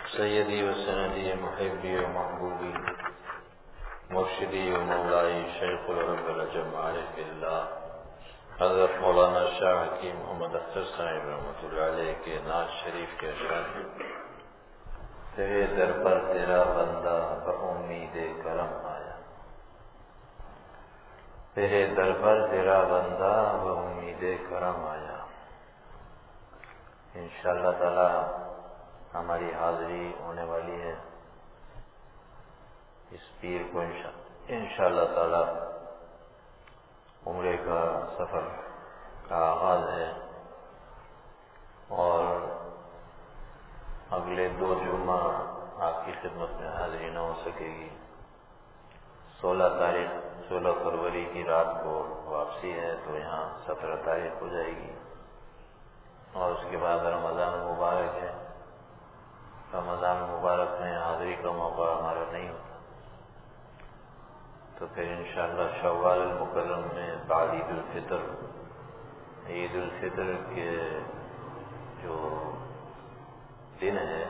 سیدی و سندی محبی و محبوبی مرشدی و مولائی شیخ الرب العجم عارف باللہ حضرت مولانا شاہ حکیم محمد اختر صاحب رحمۃ اللہ علیہ کے نعت شریف کے اشعار ہیں۔ تیرے در پر تیرا بندہ بامید کرم آیا، تیرے در پر تیرا بندہ بامید کرم آیا۔ انشاءاللہ تعالی ہماری حاضری ہونے والی ہے اس پیر کو انشاءاللہ تعالی عمرے کا سفر کا آغاز ہے، اور اگلے 2 جمعہ آپ کی خدمت میں حاضری نہ ہو سکے گی۔ 16 فروری کی رات کو واپسی ہے، تو یہاں 17 تاریخ ہو جائے گی، اور اس کے بعد رمضان مبارک ہے۔ رمضان مبارک میں حاضری کا موقع ہمارا نہیں ہوتا، تو پھر انشاءاللہ شوال المکرم میں بعد عید الفطر کے جو دن ہے،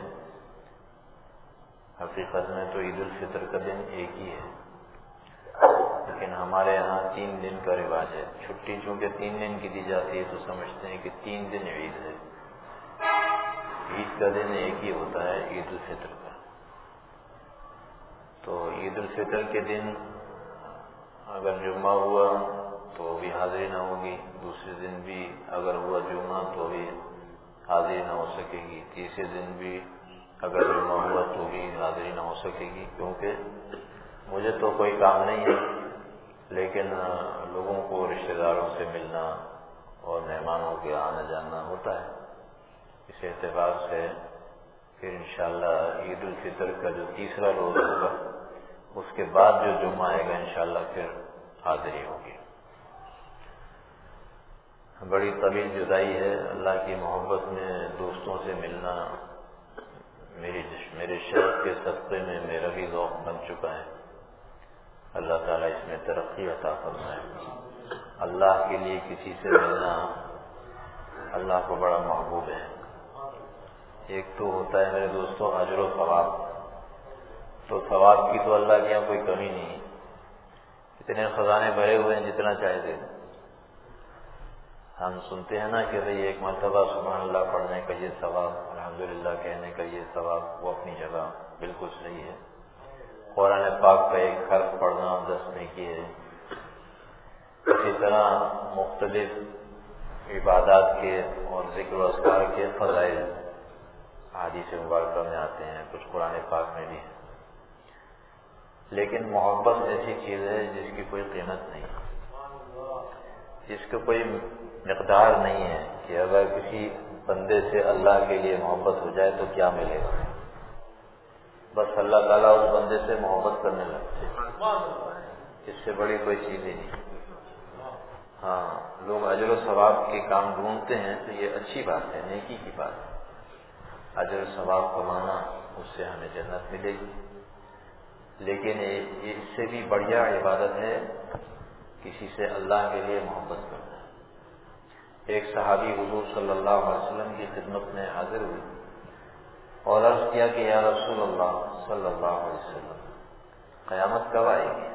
حقیقت میں تو عید الفطر کا دن ایک ہی ہے، لیکن ہمارے یہاں 3 دن کا رواج ہے۔ چھٹی چونکہ 3 دن کی دی جاتی ہے، تو سمجھتے ہیں کہ 3 دن عید ہے۔ عید کا دن ایک ہی ہوتا ہے، عید الفطر کا۔ تو عید الفطر کے دن اگر جمعہ ہوا تو بھی حاضری نہ ہوگی، دوسرے دن بھی اگر ہوا جمعہ تو بھی حاضری نہ ہو سکے گی، تیسرے دن بھی اگر جمعہ ہوا تو بھی حاضری نہ ہو سکے گی، کیونکہ مجھے تو کوئی کام نہیں ہے، لیکن لوگوں کو رشتہ داروں سے ملنا اور مہمانوں کے آنا جانا ہوتا ہے۔ اس اعتبار سے پھر انشاءاللہ عید الفطر کا جو تیسرا روز ہوگا، اس کے بعد جو جمعہ آئے گا انشاءاللہ پھر حاضری ہوگی۔ بڑی طویل جدائی ہے، اللہ کی محبت میں دوستوں سے ملنا میرے شوق کے صدقے میں میرا بھی ذوق بن چکا ہے۔ اللہ تعالیٰ اس میں ترقی عطا فرمائے۔ اللہ کے لیے کسی سے ملنا اللہ کو بڑا محبوب ہے۔ ایک تو ہوتا ہے میرے دوستوں اجر و ثواب، تو ثواب کی تو اللہ کے یہاں کوئی کمی نہیں، اتنے خزانے بھرے ہوئے ہیں جتنا چاہے دے۔ ہم سنتے ہیں نا کہ بھئی ایک مرتبہ سبحان اللہ پڑھنے کا یہ ثواب، الحمدللہ کہنے کا یہ ثواب، وہ اپنی جگہ بالکل صحیح ہے۔ قرآن پاک کا ایک حرف پڑھنا 10 نیکی ہے۔ اسی طرح مختلف عبادات کے اور ذکر و اذکار کے فضائل حدیث مبارکہ میں آتے ہیں، کچھ قرآن پاک میں بھی ہے۔ لیکن محبت ایسی چیز ہے جس کی کوئی قیمت نہیں، جس کا کوئی مقدار نہیں ہے، کہ اگر کسی بندے سے اللہ کے لیے محبت ہو جائے تو کیا ملے گا۔ بس اللہ تعالیٰ اس بندے سے محبت کرنے لگتے ہیں، اس سے بڑی کوئی چیز ہی نہیں۔ ہاں، لوگ اجر و ثواب کے کام ڈھونڈتے ہیں تو یہ اچھی بات ہے، نیکی کی بات ہے۔ اجر و ثواب کمانا، اس سے ہمیں جنت ملے گی، لیکن یہ اس سے بھی بڑھیا عبادت ہے کسی سے اللہ کے لیے محبت کرنا۔ ایک صحابی حضور صلی اللہ علیہ وسلم کی خدمت میں حاضر ہوئی اور عرض کیا کہ یا رسول اللہ صلی اللہ علیہ وسلم، قیامت کب آئے گی؟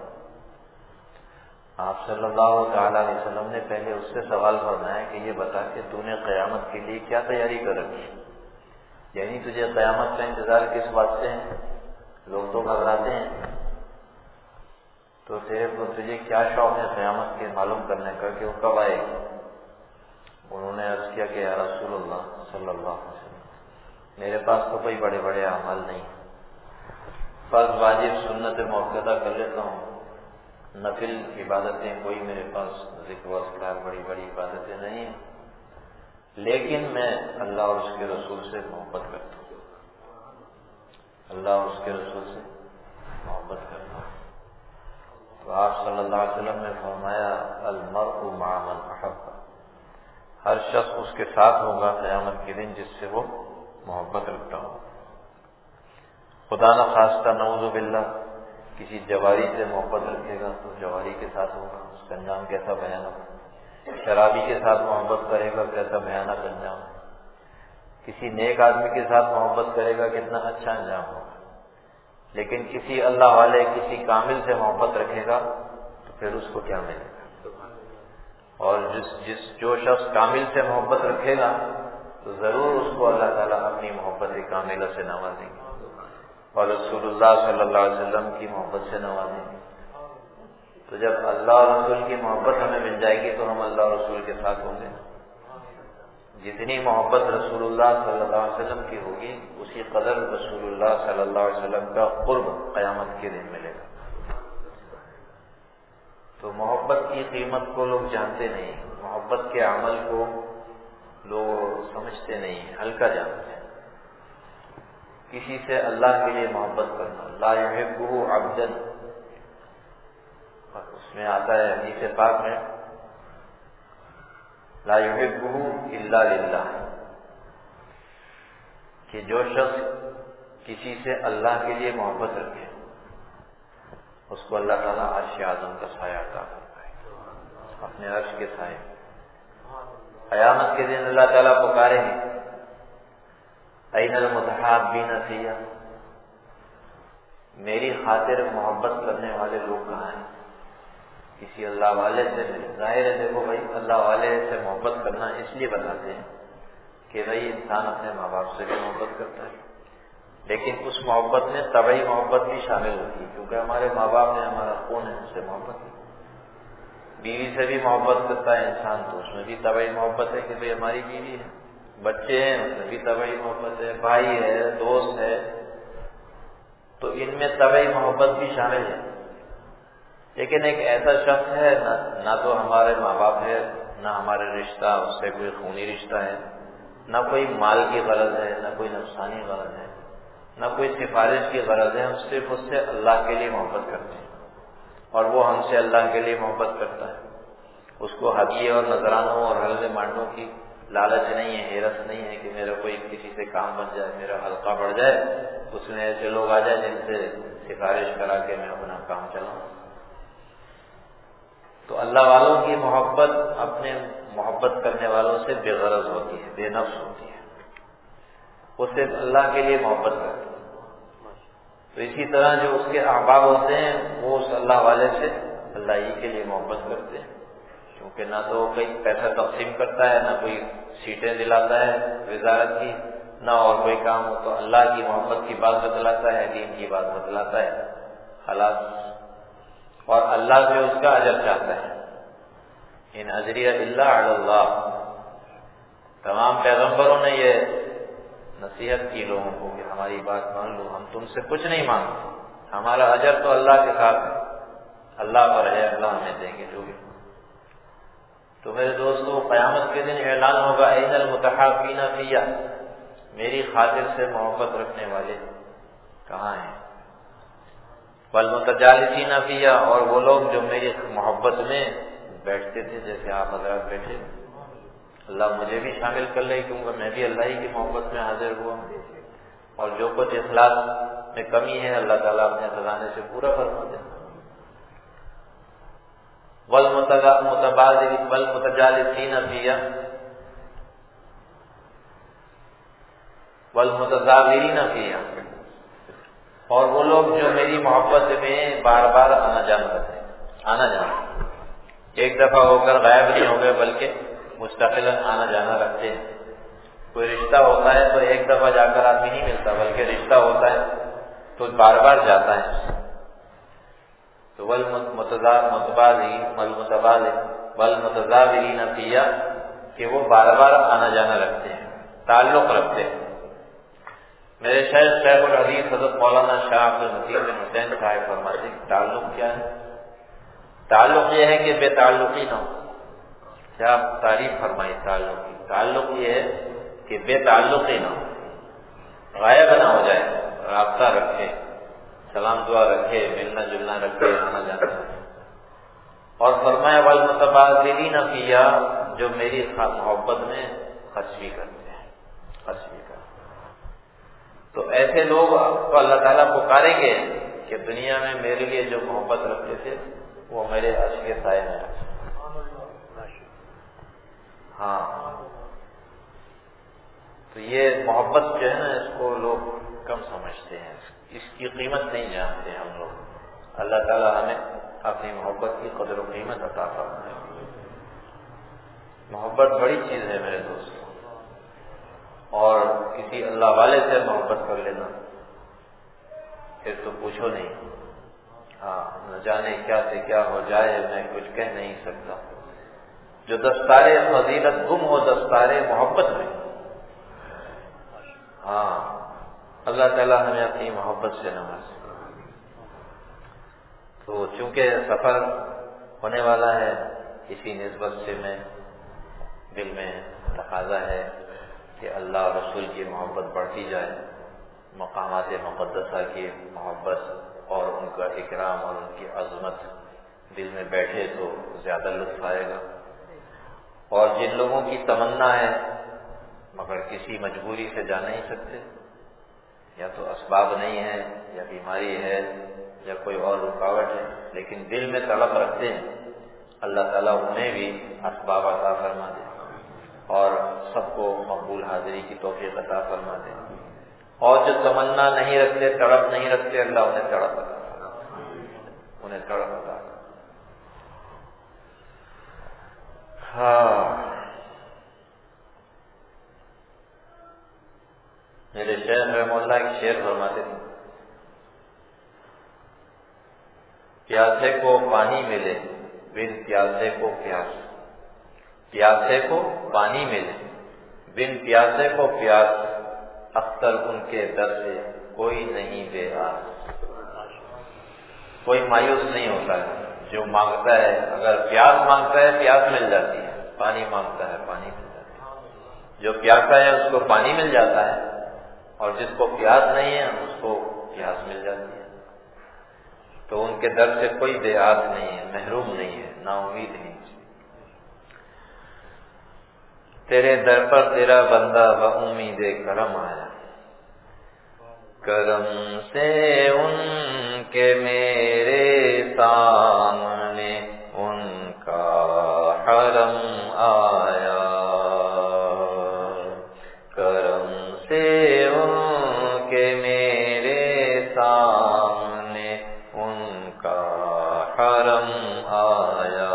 آپ صلی اللہ تعالی علیہ وسلم نے پہلے اس سے سوال فرمایا کہ یہ بتا کہ تو نے قیامت کے لیے کیا تیاری کر رکھی، یعنی تجھے قیامت کا انتظار کس واسطے ہے؟ لوگ تو گھبراتے ہیں، تو تجھے کیا شوق ہے قیامت کے معلوم کرنے کا کہ وہ کب آئے گی؟ انہوں نے عرض کیا کہ یا رسول اللہ صلی اللہ علیہ وسلم، میرے پاس تو کوئی بڑے بڑے اعمال نہیں، فرض واجب سنت موقعہ کر لیتا ہوں، نفل عبادتیں کوئی میرے پاس ذکر و اذکار بڑی بڑی عبادتیں نہیں ہیں، لیکن میں اللہ اور اس کے رسول سے محبت کرتا ہوں، اللہ اور اس کے رسول سے محبت کرتا ہوں۔ تو آپ صلی اللہ علیہ وسلم نے فرمایا المرء مع من احب، ہر شخص اس کے ساتھ ہوگا قیامت کے دن جس سے وہ محبت رکھتا ہو۔ خدا نخواستہ نعوذ باللہ کسی جواری سے محبت رکھے گا تو جواری کے ساتھ ہوگا، اس کا انجام کیسا بھیانک۔ شرابی کے ساتھ محبت کرے گا کیسا بھیانک انجام۔ کسی نیک آدمی کے ساتھ محبت کرے گا کتنا اچھا انجام ہوگا، لیکن کسی اللہ والے کسی کامل سے محبت رکھے گا تو پھر اس کو کیا ملے گا؟ اور جو شخص کامل سے محبت رکھے گا تو ضرور اس کو اللہ تعالیٰ اپنی محبت کاملہ سے نوازیں گے اور رسول اللہ صلی اللہ علیہ وسلم کی محبت سے نوازیں گے۔ تو جب اللہ اور رسول کی محبت ہمیں مل جائے گی تو ہم اللہ اور رسول کے ساتھ ہوں گے۔ جتنی محبت رسول اللہ صلی اللہ علیہ وسلم کی ہوگی اسی قدر رسول اللہ صلی اللہ علیہ وسلم کا قرب قیامت کے دن ملے گا۔ تو محبت کی قیمت کو لوگ جانتے نہیں، محبت کے عمل کو لوگ سمجھتے نہیں، ہلکا جانتے ہیں۔ کسی سے اللہ کے لیے محبت کرنا، لا یحبہ عبدا، اس میں آتا ہے حدیث پاک میں لا یحبہ الا للہ، کہ جو شخص کسی سے اللہ کے لیے محبت رکھے اس کو اللہ تعالیٰ عرش اعظم کا سایہ عطا کرتا ہے، اپنے عرش کے سائے۔ قیامت کے دن اللہ تعالیٰ پکاریں گے این المتحابین فی، میری خاطر محبت کرنے والے لوگ کہاں ہیں؟ کسی اللہ والے سے ظاہر ہے، دیکھو بھائی اللہ والے سے محبت کرنا اس لیے بتاتے ہیں کہ بھائی انسان اپنے ماں باپ سے بھی محبت کرتا ہے، لیکن اس محبت میں طبعی محبت بھی شامل ہوتی ہے، کیونکہ ہمارے ماں باپ نے ہمارا خون ہے، اس سے محبت ہے۔ بیوی سے بھی محبت کرتا ہے انسان تو اس میں بھی طبعی محبت ہے کہ بھائی ہماری بیوی ہے، بچے ہیں اس میں بھی طبعی محبت ہے، بھائی ہے، دوست ہے، تو ان میں طبعی محبت بھی شامل ہے۔ لیکن ایک ایسا شخص ہے نہ تو ہمارے ماں باپ ہے، نہ ہمارے رشتہ اس سے کوئی خونی رشتہ ہے، نہ کوئی مال کی غرض ہے، نہ کوئی نفسانی غرض ہے، نہ کوئی سفارش کی غرض ہے، ہم صرف اس سے اللہ کے لیے محبت کرتے ہیں اور وہ ہم سے اللہ کے لیے محبت کرتا ہے۔ اس کو ہدیے اور نذرانوں اور حلوے مانڈوں کی لالچ نہیں ہے، حیرت نہیں ہے کہ میرا کوئی کسی سے کام بن جائے، میرا حلقہ بڑھ جائے، اس میں ایسے لوگ آ جائیں جن سے سفارش کرا کے میں اپنا کام چلاؤں۔ تو اللہ والوں کی محبت اپنے محبت کرنے والوں سے بے غرض ہوتی ہے، بے نفس ہوتی ہے، وہ صرف اللہ کے لیے محبت کرتے ہیں۔ تو اسی طرح جو اس کے احباب ہوتے ہیں وہ اس اللہ والے سے اللہ ہی کے لیے محبت کرتے ہیں، کیونکہ نہ تو وہ کوئی پیسہ تقسیم کرتا ہے، نہ کوئی سیٹیں دلاتا ہے وزارت کی، نہ اور کوئی کام ہو، تو اللہ کی محبت کی بات بتلاتا ہے، دین کی بات بتلاتا ہے، خلاص، اور اللہ سے اس کا اجر چاہتا ہے۔ ان اجریہ الا علی اللہ، تمام پیغمبروں نے یہ نصیحت کی لوگوں کو کہ ہماری بات مان لو، ہم تم سے کچھ نہیں مانگتے، ہمارا اجر تو اللہ کے ساتھ ہے، اللہ پر ہے، اللہ ہمیں دیں گے جو بھی۔ تو میرے دوستو قیامت کے دن اعلان ہوگا این المتحابین فی، میری خاطر سے محبت رکھنے والے کہاں ہیں؟ والمتجالسین فی، اور وہ لوگ جو میری محبت میں بیٹھتے تھے جیسے آپ حضرات بیٹھے، اللہ مجھے بھی شامل کر لے کیونکہ میں بھی اللہ ہی کی محبت میں حاضر ہوا، اور جو کچھ اخلاص میں کمی ہے اللہ تعالیٰ اپنے خزانے سے پورا فرما دے۔ والمتجالسین فی والمتزاورین فی، اور وہ لوگ جو میری محبت میں بار بار آنا جانا کرتے ہیں، آنا جانا، ایک دفعہ ہو کر غائب نہیں ہو گئے بلکہ مستقلاً آنا جانا رکھتے ہیں۔ کوئی رشتہ ہوتا ہے تو ایک دفعہ جا کر آدمی نہیں ملتا، بلکہ رشتہ ہوتا ہے تو بار بار جاتا ہے۔ تو والمتزاورین فی، کہ وہ بار بار آنا جانا رکھتے ہیں، تعلق رکھتے ہیں۔ میرے شیخ الحدیث حضرت مولانا شاہ عبد المتین بن حسین صاحب فرماتے ہیں تعلق کیا ہے؟ تعلق یہ ہے کہ بے تعلقی نہ ہو۔ کیا تعریف فرمائی تعلق کی؟ تعلق یہ ہے کہ بے تعلقی نہ ہو، غائب نہ ہو جائے، رابطہ رکھے، سلام دعا رکھے، ملنا جلنا رکھے، آنا جانا رکھے۔ اور فرمایا والمتبادلین فی، جو میری محبت میں خرچی کرتے ہیں، خرچی کرتے ہیں۔ تو ایسے لوگ کو اللہ تعالیٰ پکاریں گے کہ دنیا میں میرے لیے جو محبت رکھتے تھے وہ میرے عرش کے سائے میں رکھتے۔ ہاں، تو یہ محبت جو ہے نا، اس کو لوگ کم سمجھتے ہیں، اس کی قیمت نہیں جانتے ہم لوگ۔ اللہ تعالیٰ ہمیں اپنی محبت کی قدر و قیمت عطا فرمائے۔ محبت بڑی چیز ہے میرے دوست، اور کسی اللہ والے سے محبت کر لینا پھر تو پوچھو نہیں۔ ہاں، نہ جانے کیا سے کیا ہو جائے، میں کچھ کہہ نہیں سکتا۔ جو دستار فضیلت گم ہو دستار محبت میں۔ ہاں، اللہ تعالیٰ ہمیں اپنی محبت سے نوازے۔ تو چونکہ سفر ہونے والا ہے، اسی نسبت سے میں دل میں تقاضا ہے کہ اللہ اور رسول کی محبت بڑھتی جائے، مقامات مقدسہ کی محبت اور ان کا اکرام اور ان کی عظمت دل میں بیٹھے تو زیادہ لطف آئے گا۔ اور جن لوگوں کی تمنا ہے مگر کسی مجبوری سے جا نہیں سکتے، یا تو اسباب نہیں ہے، یا بیماری ہے، یا کوئی اور رکاوٹ ہے، لیکن دل میں طلب رکھتے ہیں، اللہ تعالیٰ انہیں بھی اسباب عطا فرما دے اور سب کو مقبول حاضری کی توفیق عطا فرما دے۔ اور جو تمنا نہیں رکھتے، تڑپ نہیں رکھتے، اللہ انہیں تڑپ عطا فرما، انہیں تڑپ عطا فرما۔ ہاں، میرے شیخ رحمہ اللہ ایک شعر فرماتے تھے، پیاسے کو پانی ملے بن پیاسے کو پیاس، پیاسے کو پانی ملے بن پیاسے کو پیاس، اختر ان کے در سے کوئی نہیں بے آس۔ کوئی مایوس نہیں ہوتا ہے، جو مانگتا ہے، اگر پیاس مانگتا ہے پیاس مل جاتی ہے، پانی مانگتا ہے پانی مل جاتا ہے۔ جو پیاسا ہے اس کو پانی مل جاتا ہے، اور جس کو پیاس نہیں ہے اس کو پیاس مل جاتی ہے۔ تو ان کے در سے کوئی بے آس نہیں ہے، محروم نہیں ہے، نا امید نہیں۔ تیرے در پر تیرا بندہ بامید کرم آیا، کرم سے ان کے میرے سامنے ان کا حرم آیا، کرم سے ان کے میرے سامنے ان کا حرم آیا،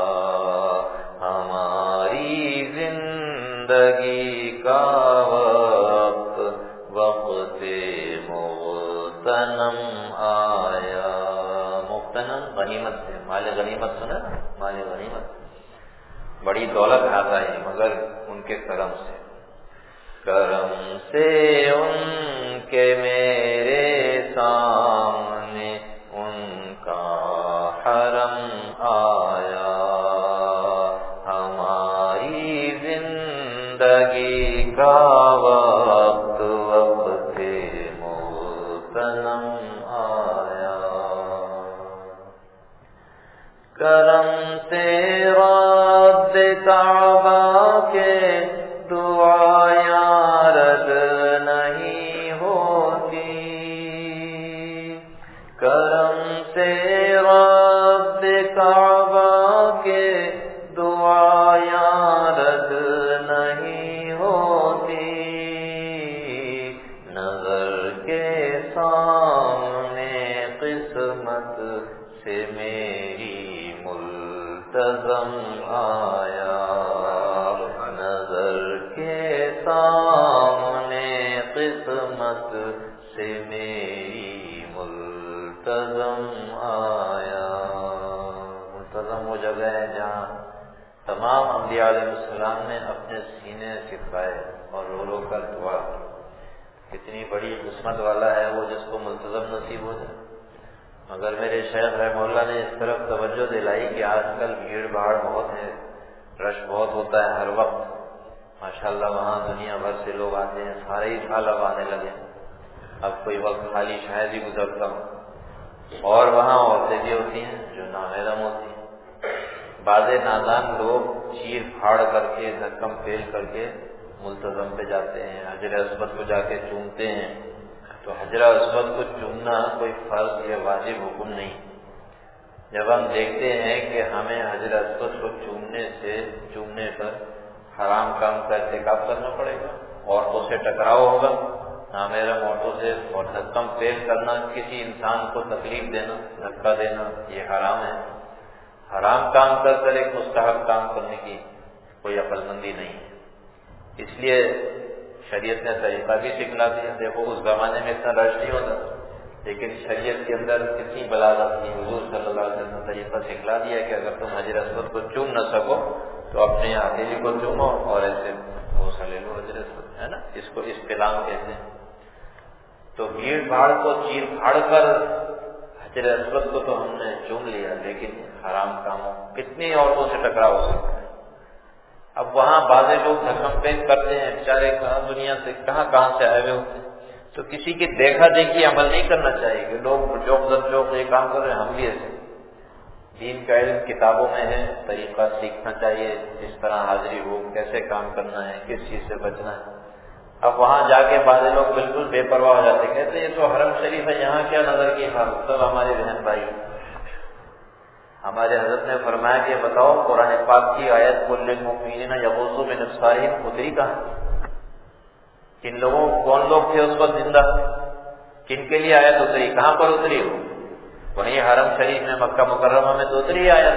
ہماری زندگی کا وقت وقت مغتنم آیا۔ مغتنم غنیمت سے، مال غنیمت سنا، مال غنیمت بڑی دولت آتا ہے مگر ان کے کرم سے۔ کرم سے ان کے میرے سامنے ان کا حرم آیا، ہماری زندگی کا وقت وقت مغتنم آیا، کرم سے رب کعبہ کے دعائیں رد نہیں ہوتی، کرم سے رب کعبہ کے دعائیں رد نہیں ہوتی، نظر کے سامنے قسمت سے میری ملتزم آیا، نظر کے سامنے قسمت سے میری ملتزم آیا۔ ملتزم وہ جگہ ہے جہاں تمام انبیاء علیہ السلام نے اپنے سینے چھپائے اور رو رو کر دعا کی۔ کتنی بڑی قسمت والا ہے وہ جس کو ملتزم نصیب ہو جائے۔ مگر میرے شیخ رحمہ اللہ نے اس طرف توجہ دلائی کہ آج کل بھیڑ بھاڑ بہت ہے، رش بہت ہوتا ہے ہر وقت، ماشاءاللہ وہاں دنیا بھر سے لوگ آتے ہیں، سارے ہی سال اب آنے لگے، اب کوئی وقت خالی شاید ہی گزرتا ہوں۔ اور وہاں عورتیں بھی ہوتی ہیں جو نامحرم ہوتی ہیں، بعض نادان لوگ چیر پھاڑ کر کے دھکم پھیل کر کے ملتزم پہ جاتے ہیں، حجر اسود کو جا کے چومتے ہیں۔ تو حجر اسود کو چومنا کوئی فرض یا واجب حکم نہیں۔ جب ہم دیکھتے ہیں کہ ہمیں حجر اسود کو چومنے پر حرام کام کا ارتکاب کرنا پڑے گا عورتوں سے ٹکراؤ ہوگا، نامحرم عورتوں سے، اور دھکم پیش کرنا، کسی انسان کو تکلیف دینا، دھکا دینا، یہ حرام ہے۔ حرام کام کر ایک مستحب کام کرنے کی کوئی عقل مندی نہیں ہے۔ اس لیے شریعت نے طریقہ بھی سکھلا دیا۔ دیکھو اس زمانے میں اتنا رش نہیں ہوتا، لیکن شریعت کے اندر کتنی بلاغت کی، حضور صلی اللہ علیہ وسلم نے طریقہ سکھلا دیا کہ اگر تم حجر اسود کو چوم نہ سکو تو اپنے ہتھیلی کو چومو اور ایسے بوسہ لے لو حجر اسود، ہے نا، اس کو استلام کہتے ہیں۔ تو بھیڑ بھاڑ کو چیر پھاڑ کر حجر اسود کو تو ہم نے چوم لیا، لیکن حرام کاموں کتنی عورتوں سے ٹکرا ہو سکتا ہے۔ اب وہاں بعض لوگ دھکم پیش کرتے ہیں، بیچارے کہاں دنیا سے کہاں سے آئے ہوئے ہوتے ہیں، تو کسی کی دیکھا دیکھی عمل نہیں کرنا چاہیے کہ لوگ چوک در چوک یہ کام کر رہے ہیں ہم بھی ایسے۔ دین کا علم کتابوں میں ہے، طریقہ سیکھنا چاہیے، جس طرح حاضری ہو، کیسے کام کرنا ہے، کس چیز سے بچنا ہے۔ اب وہاں جا کے بعض لوگ بالکل بے پرواہ ہو جاتے، کہتے یہ تو حرم شریف ہے، یہاں کیا نظر کی حالت۔ سب ہمارے بہن بھائی، ہمارے حضرت نے فرمایا کہ بتاؤ قرآن پاک کی آیت قل للمؤمنین یغضوا من ابصارہم اتری کہاں؟ کن لوگوں، کون لوگ تھے اس وقت زندہ، کن کے لیے آیت اتری، کہاں پر اتری ہو؟ وہیں حرم شریف میں مکہ مکرمہ میں تو اتری آیت۔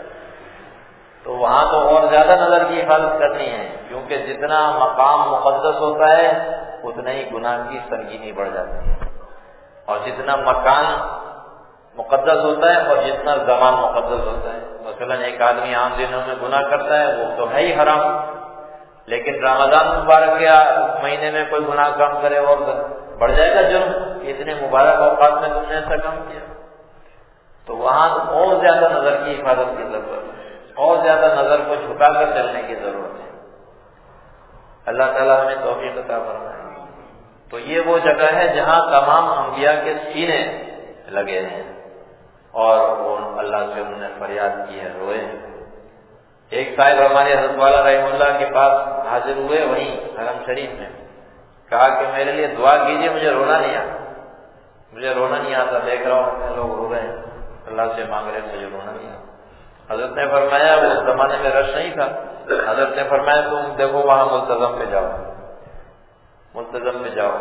تو وہاں تو اور زیادہ نظر کی حفاظت کرنی ہے، کیونکہ جتنا مقام مقدس ہوتا ہے اتنا ہی گناہ کی سنگینی بڑھ جاتی ہے، اور جتنا مکان مقدس ہوتا ہے اور جتنا زمان مقدس ہوتا ہے۔ مثلا ایک آدمی عام دنوں میں گناہ کرتا ہے وہ تو ہے ہی حرام، لیکن رمضان مبارک کے مہینے میں کوئی گناہ کام کرے اور بڑھ جائے گا جرم کہ اتنے مبارک اوقات میں تم نے ایسا کام کیا۔ تو وہاں اور زیادہ نظر کی حفاظت کی ضرورت ہے، اور زیادہ نظر کو جھکا کر چلنے کی ضرورت ہے۔ اللہ تعالیٰ ہمیں توفیق عطا فرمائے۔ تو یہ وہ جگہ ہے جہاں تمام انبیاء کے سینے لگے ہیں، اور وہ اللہ سے انہوں نے فریاد کی ہے، روئے ہیں۔ ایک صاحب ہمارے حضرت والا رحمہ اللہ کے پاس حاضر ہوئے وہیں حرم شریف میں، کہا کہ میرے لیے دعا کیجیے، مجھے رونا نہیں آتا، مجھے رونا نہیں آتا، دیکھ رہا ہوں لوگ رو رہے ہیں، اللہ سے مانگ رہے ہیں، مجھے رونا نہیں آتا۔ حضرت نے فرمایا، وہ اس زمانے میں رش نہیں تھا، حضرت نے فرمایا تم دیکھو وہاں ملتزم پہ جاؤ، ملتزم پہ جاؤ۔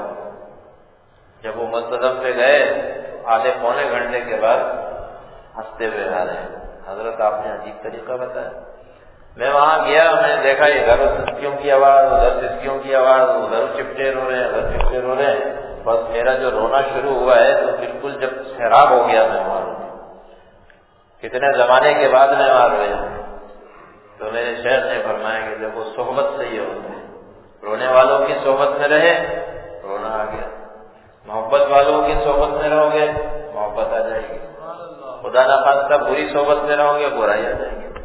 جب وہ ملتزم پہ گئے آدھے پونے گھنٹے کے بعد ہنستے ہوئے آ رہے ہیں، حضرت آپ نے عجیب طریقہ بتایا۔ میں وہاں گیا، میں نے دیکھا ادھر سسکیوں کی آواز، ادھر سسکیوں کی آواز، ادھر چپٹے رو رہے ہیں، ادھر چپٹے رو رہے ہیں، بس میرا جو رونا شروع ہوا ہے تو بالکل جب سیراب ہو گیا میں وہاں، کتنے زمانے کے بعد میں وہاں رویا۔ تو میرے شیخ نے فرمایا کہ دیکھو صحبت سے یہ ہوتا ہے، رونے والوں کی صحبت میں رہے رونا آ گیا، محبت والوں کی صحبت میں رہو گے محبت آ جائے گی، خدا نخواستہ بری صحبت میں رہو گے برائی آ جائے گی۔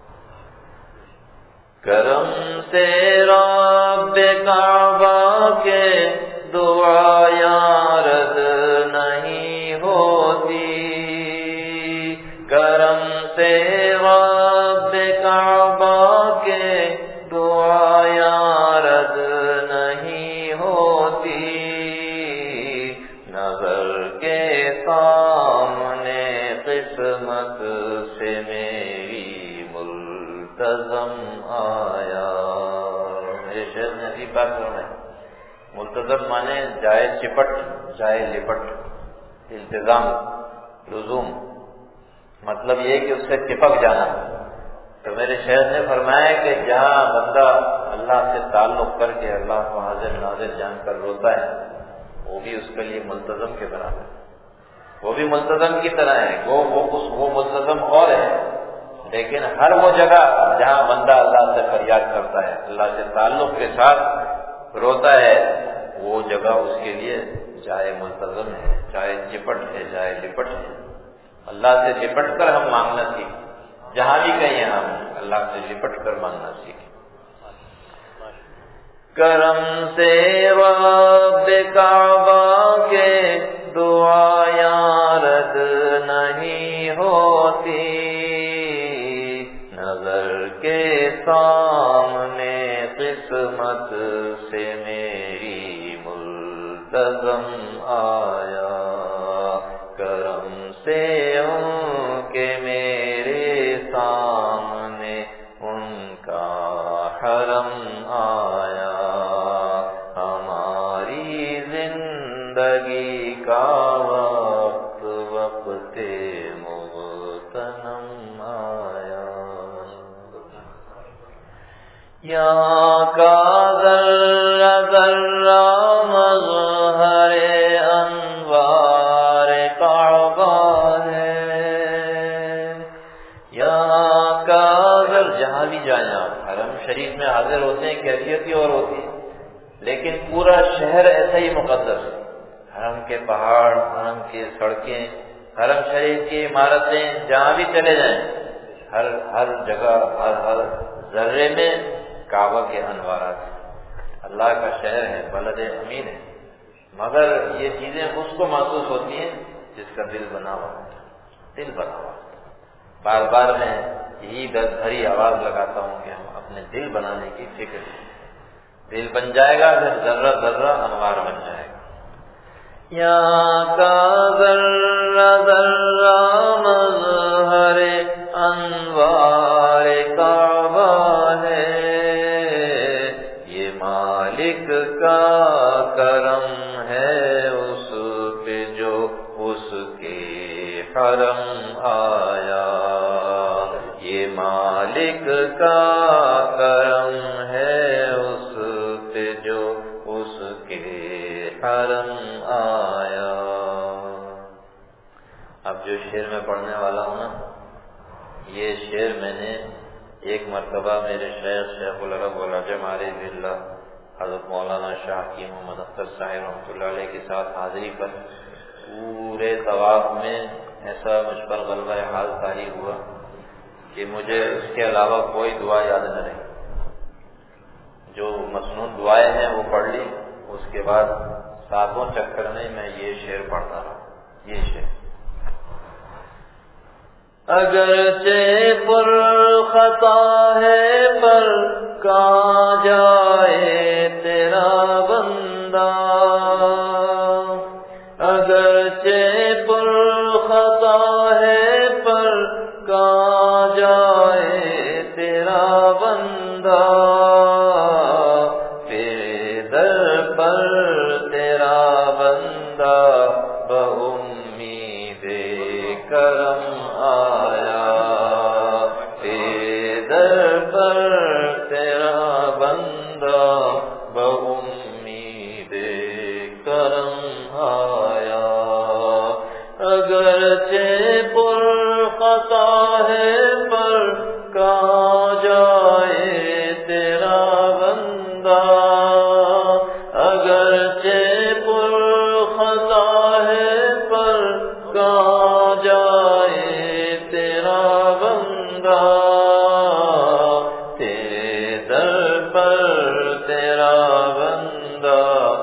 کرم سے رب کعبہ کے دعا یارد نہیں ہوتی، کرم سے رب کعبہ کے دعا یارد نہیں ہوتی، نظر کے سامنے قسمت سے میری ملتزم آیا۔ میرے شیخ نے عجیب بات فرمائی، ملتزم مانے جائے چپٹ جائے لپٹ، التزام، لزوم، مطلب یہ کہ اس سے چپک جانا۔ تو میرے شیخ نے فرمایا کہ جہاں بندہ اللہ سے تعلق کر کے اللہ کو حاضر ناظر جان کر روتا ہے وہ بھی اس کے لیے ملتزم کے برابر ہے، وہ بھی ملتزم کی طرح ہے، وہ ملتزم اور ہے، لیکن ہر وہ جگہ جہاں بندہ اللہ سے فریاد کرتا ہے، اللہ سے تعلق کے ساتھ روتا ہے، وہ جگہ اس کے لیے چاہے ملتزم ہے، چاہے چپٹ ہے، چاہے لپٹ ہے۔ اللہ سے لپٹ کر ہم مانگنا سیکھیں، جہاں بھی کہیں ہم اللہ سے لپٹ کر مانگنا سیکھیں۔ کرم سے رب کعبہ کے دعا یارد نہیں ہوتی، نظر کے سامنے قسمت سے میری ملتزم آیا، کرم سے ان کے میرے سامنے ان کا حرم آیا، کا وقت وقت مغتنم آیا، یہاں کا ذرہ ذرہ مظہر انوار کعبہ ہے، یہاں کا جہاں بھی جائیں آپ حرم شریف میں حاضر ہوتے ہیں، کیفیت ہی اور ہوتی ہے، لیکن پورا شہر ایسا ہی مقدس ہے، حرم کے پہاڑ، حرم کی سڑکیں، حرم شریف کی عمارتیں، جہاں بھی چلے جائیں ہر جگہ ہر ذرے میں کعبہ کے انوارات ہیں۔ اللہ کا شہر ہے، بلد امین ہے، مگر یہ چیزیں اس کو محسوس ہوتی ہیں جس کا دل بنا ہوا ہے، دل بنا ہوا ہے۔ بار بار میں یہی درد بھری آواز لگاتا ہوں کہ ہم اپنے دل بنانے کی فکر کریں، دل بن جائے گا پھر ذرہ ذرہ انوار بن جائے گا۔ یہاں کا ذرہ ذرہ مظہر انوار کعبہ ہے، یہ مالک کا کرم ہے اس پہ جو اس کے حرم آیا، یہ مالک کا کرم ہے اس پہ جو اس کے حرم آیا۔ اب جو شعر میں پڑھنے والا ہوں نا، یہ شعر میں نے ایک مرتبہ میرے شیخ العرب والعجم عارف باللہ حضرت مولانا شاہ حکیم محمد اختر صاحب رحمۃ اللہ علیہ کے ساتھ حاضری پر پورے طواف میں ایسا مجھ پر غلبہ حال طاری ہوا کہ مجھے اس کے علاوہ کوئی دعا یاد نہ رہی، جو مسنون دعائیں ہیں وہ پڑھ لی، اس کے بعد ساتوں چکر میں میں یہ شعر پڑھتا رہا، یہ شعر۔ اگرچہ پر خطا ہے پر کہاں جائے تیرا بندہ، اگرچہ پر خطا ہے پر کہاں جائے تیرا بندہ، تیرے در پر تیرا بندہ بامید کرم آیا، تیرے در پر تیرا بندہ بامید کرم آیا، اگرچہ پر خطا ہے پر کہاں جائے تیرا بندہ، اگرچہ پر خطا ہے پر کہاں جائے تیرا بندہ، تیرے در پر تیرا بندہ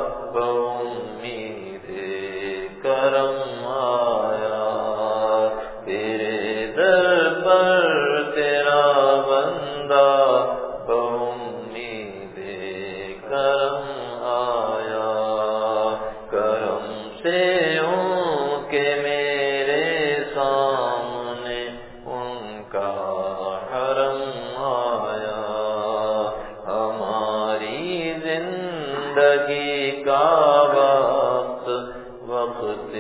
بامید کرم آیا، تیرے در پر تیرا بندہ بامید کرم آیا، کرم سے ہوں کہ میرے سامنے ان کا حرم آیا، ہماری زندگی کا وقت وقت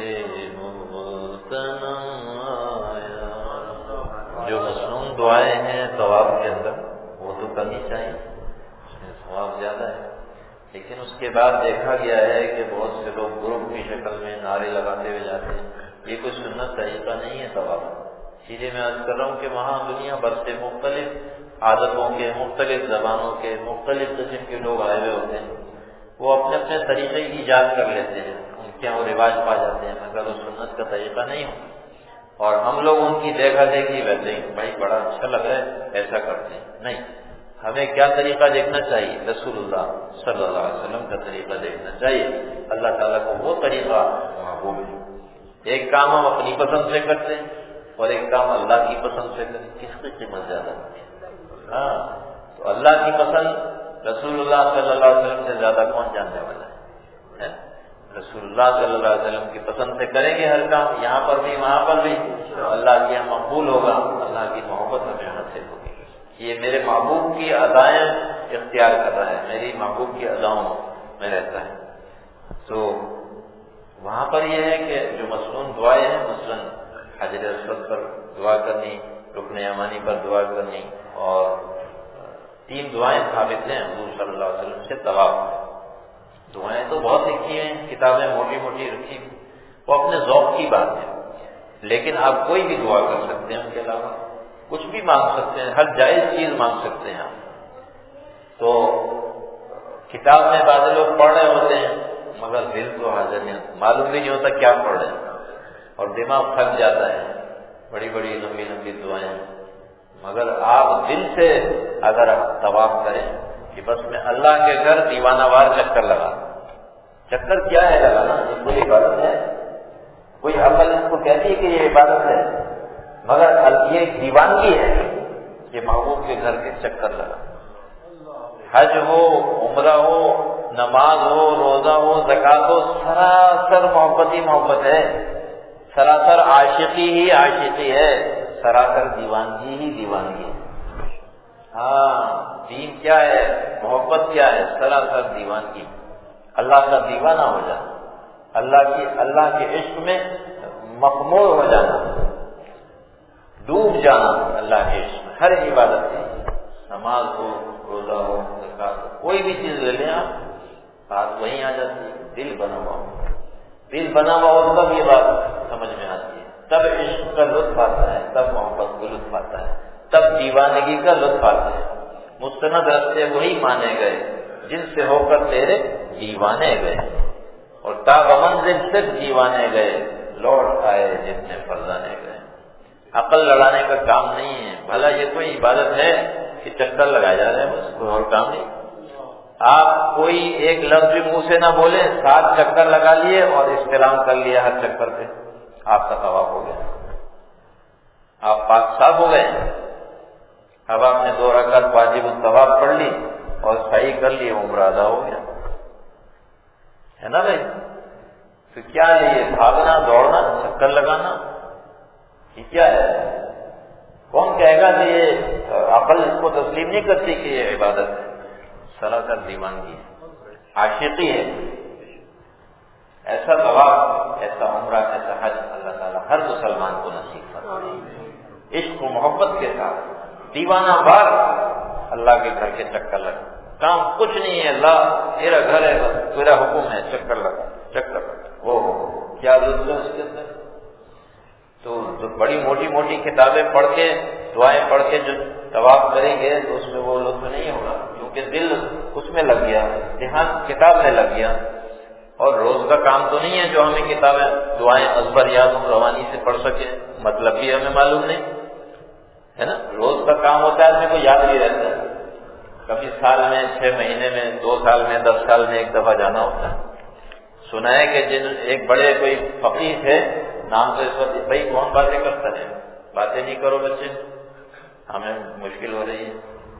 مغتنم آیا۔ جو مسنون دعائیں ہیں طواف کے اندر وہ تو کرنی چاہیے، اس میں ثواب زیادہ ہے، لیکن اس کے بعد دیکھا گیا ہے کہ بہت سے لوگ گروپ کی شکل میں نعرے لگاتے ہوئے جاتے ہیں، یہ کوئی سنت طریقہ نہیں ہے طواف۔ سیدھے میں عرض کر رہا ہوں کہ وہاں دنیا بھر سے مختلف عادتوں کے، مختلف زبانوں کے، مختلف قسم کے لوگ آئے ہوئے ہوتے ہیں، وہ اپنے اپنے طریقے ایجاد کر لیتے ہیں، ان کے یہاں وہ رواج پا جاتے ہیں، مگر وہ سنت کا طریقہ نہیں ہو، اور ہم لوگ ان کی دیکھا دیکھی ویسے ہی بھائی بڑا اچھا لگ رہا ہے ایسا کرتے ہیں، نہیں، ہمیں کیا طریقہ دیکھنا چاہیے؟ رسول اللہ صلی اللہ علیہ وسلم کا طریقہ دیکھنا چاہیے۔ اللہ تعالیٰ کو وہ طریقہ محبوب ہے، ایک کام ہم اپنی پسند سے کرتے ہیں اور ایک کام اللہ کی پسند سے کرتے ہیں، کس کی قیمت زیادہ ہوتی ہے؟ ہاں، تو اللہ کی پسند رسول اللہ صلی اللہ علیہ وسلم سے زیادہ کون جاننے والا ہے؟ رسول اللہ صلی اللہ علیہ وسلم کی پسند سے کریں گے ہر کام، یہاں پر بھی وہاں پر بھی، تو اللہ کے یہاں مقبول ہوگا، اللہ کی محبت ہمیں حاصل ہوگی۔ یہ میرے محبوب کی ادائیں اختیار کر رہا ہے، میری محبوب کی اداؤں میں رہتا ہے، تو وہاں پر یہ ہے کہ جو مسنون دعائیں ہیں، مثلاً حجر اسود پر دعا کرنی، رکن یمانی پر دعا کرنی، اور 3 دعائیں ثابت ہیں حضور صلی اللہ علیہ وسلم سے طواف میں۔ دعائیں تو بہت لکھی ہیں، کتابیں موٹی موٹی رکھی، وہ اپنے ذوق کی بات ہے، لیکن آپ کوئی بھی دعا کر سکتے ہیں، ان کے علاوہ کچھ بھی مانگ سکتے ہیں، ہر جائز چیز مانگ سکتے ہیں آپ۔ تو کتاب میں بعض لوگ پڑھ رہے ہوتے ہیں مگر دل تو حاضر نہیں، معلوم بھی نہیں ہوتا کیا پڑھ رہے ہیں، اور دماغ تھک جاتا ہے، بڑی بڑی لمبی لمبی دعائیں، مگر آپ دل سے اگر آپ طواف کریں کہ بس میں اللہ کے گھر دیوانہ وار چکر لگا۔ چکر کیا ہے لگانا؟ یہ کوئی عبادت ہے؟ کوئی عقل اس کو کہتی ہے کہ یہ عبادت ہے؟ مگر یہ دیوانگی ہے کہ محبوب کے گھر کے چکر لگا۔ حج ہو، عمرہ ہو، نماز ہو، روزہ ہو، زکوٰۃ ہو، سراسر محبت ہی محبت ہے، سراسر عاشقی ہی عاشقی ہے، سراسر دیوانگی ہی دیوانگی ہے۔ ہاں، دین کیا ہے، محبت کیا ہے؟ سراسر دیوانگی، اللہ کا دیوانہ ہو جانا، اللہ کے عشق میں مخمور ہو جانا، ڈوب جانا اللہ کے عشق میں۔ ہر عبادت ہے، نماز ہو، روزہ ہو، زکوٰۃ ہو، کوئی بھی چیز لے لیں آپ، بات وہیں آ جاتی ہے، دل بنا ہوا ہو۔ دل بنا ہوا ہو تب یہ بات سمجھ میں آتی ہے، تب عشق کا لطف آتا ہے، تب محبت کا لطف آتا ہے، تب دیوانگی کا لطف آتا ہے۔ مستند رستے وہی مانے گئے جن سے ہو کر تیرے دیوانے گئے، اور تا بمنزل صرف دیوانے گئے، لوٹ آئے جن میں فرزانے گئے۔ عقل لڑانے کا کام نہیں ہے، بھلا یہ کوئی عبادت ہے کہ چکر لگائے جا رہے ہیں، بس کوئی اور کام نہیں۔ آپ کوئی ایک لفظ بھی منہ سے نہ بولیں، 7 چکر لگا لیے اور استلام کر لیا ہر چکر پہ، آپ کا طواف ہو گیا، آپ پاک صاف ہو گئے۔ اب آپ نے 2 رکعت واجب الطواف پڑھ لی اور صحیح کر لی، عمرہ ادا ہو گیا، ہے نا بھائی؟ تو کیا ہے یہ بھاگنا دوڑنا چکر لگانا، یہ کیا ہے؟ کون کہے گا کہ یہ عقل اس کو تسلیم نہیں کرتی کہ یہ عبادت ہے؟ سراسر دیوانگی ہے، عاشقی ہے۔ ایسا طواف، ایسا عمرہ، ایسا حج اللہ تعالیٰ ہر مسلمان کو نصیب فرمائے، عشق و محبت کے ساتھ دیوانہ وار اللہ کے گھر کے چکر لگا۔ کام کچھ نہیں ہے، اللہ تیرا گھر ہے، بس تیرا حکم ہے، چکر لگا چکر لگا، وہ کیا لطف ہے اس کے اندر۔ تو جو بڑی موٹی موٹی کتابیں پڑھ کے، دعائیں پڑھ کے جو طواف کریں گے تو اس میں وہ لطف نہیں ہوگا، کیونکہ دل اس میں لگ گیا، دھیان کتاب میں لگ گیا۔ اور روز کا کام تو نہیں ہے جو ہمیں کتابیں دعائیں ازبر یاد روانی سے پڑھ سکے، مطلب بھی ہمیں معلوم نہیں ہے نا۔ روز کا کام ہوتا ہے، اس میں کوئی یاد نہیں رہتا ہے، کبھی سال میں 6 مہینے میں 2 سال میں 10 سال میں ایک دفعہ جانا ہوتا ہے۔ سنا ہے کہ ایک بڑے کوئی فقیہ تھے، نام تو اس وقت بھائی کون باتیں کرتا ہے، باتیں نہیں کرو بچے، ہمیں مشکل ہو رہی ہے۔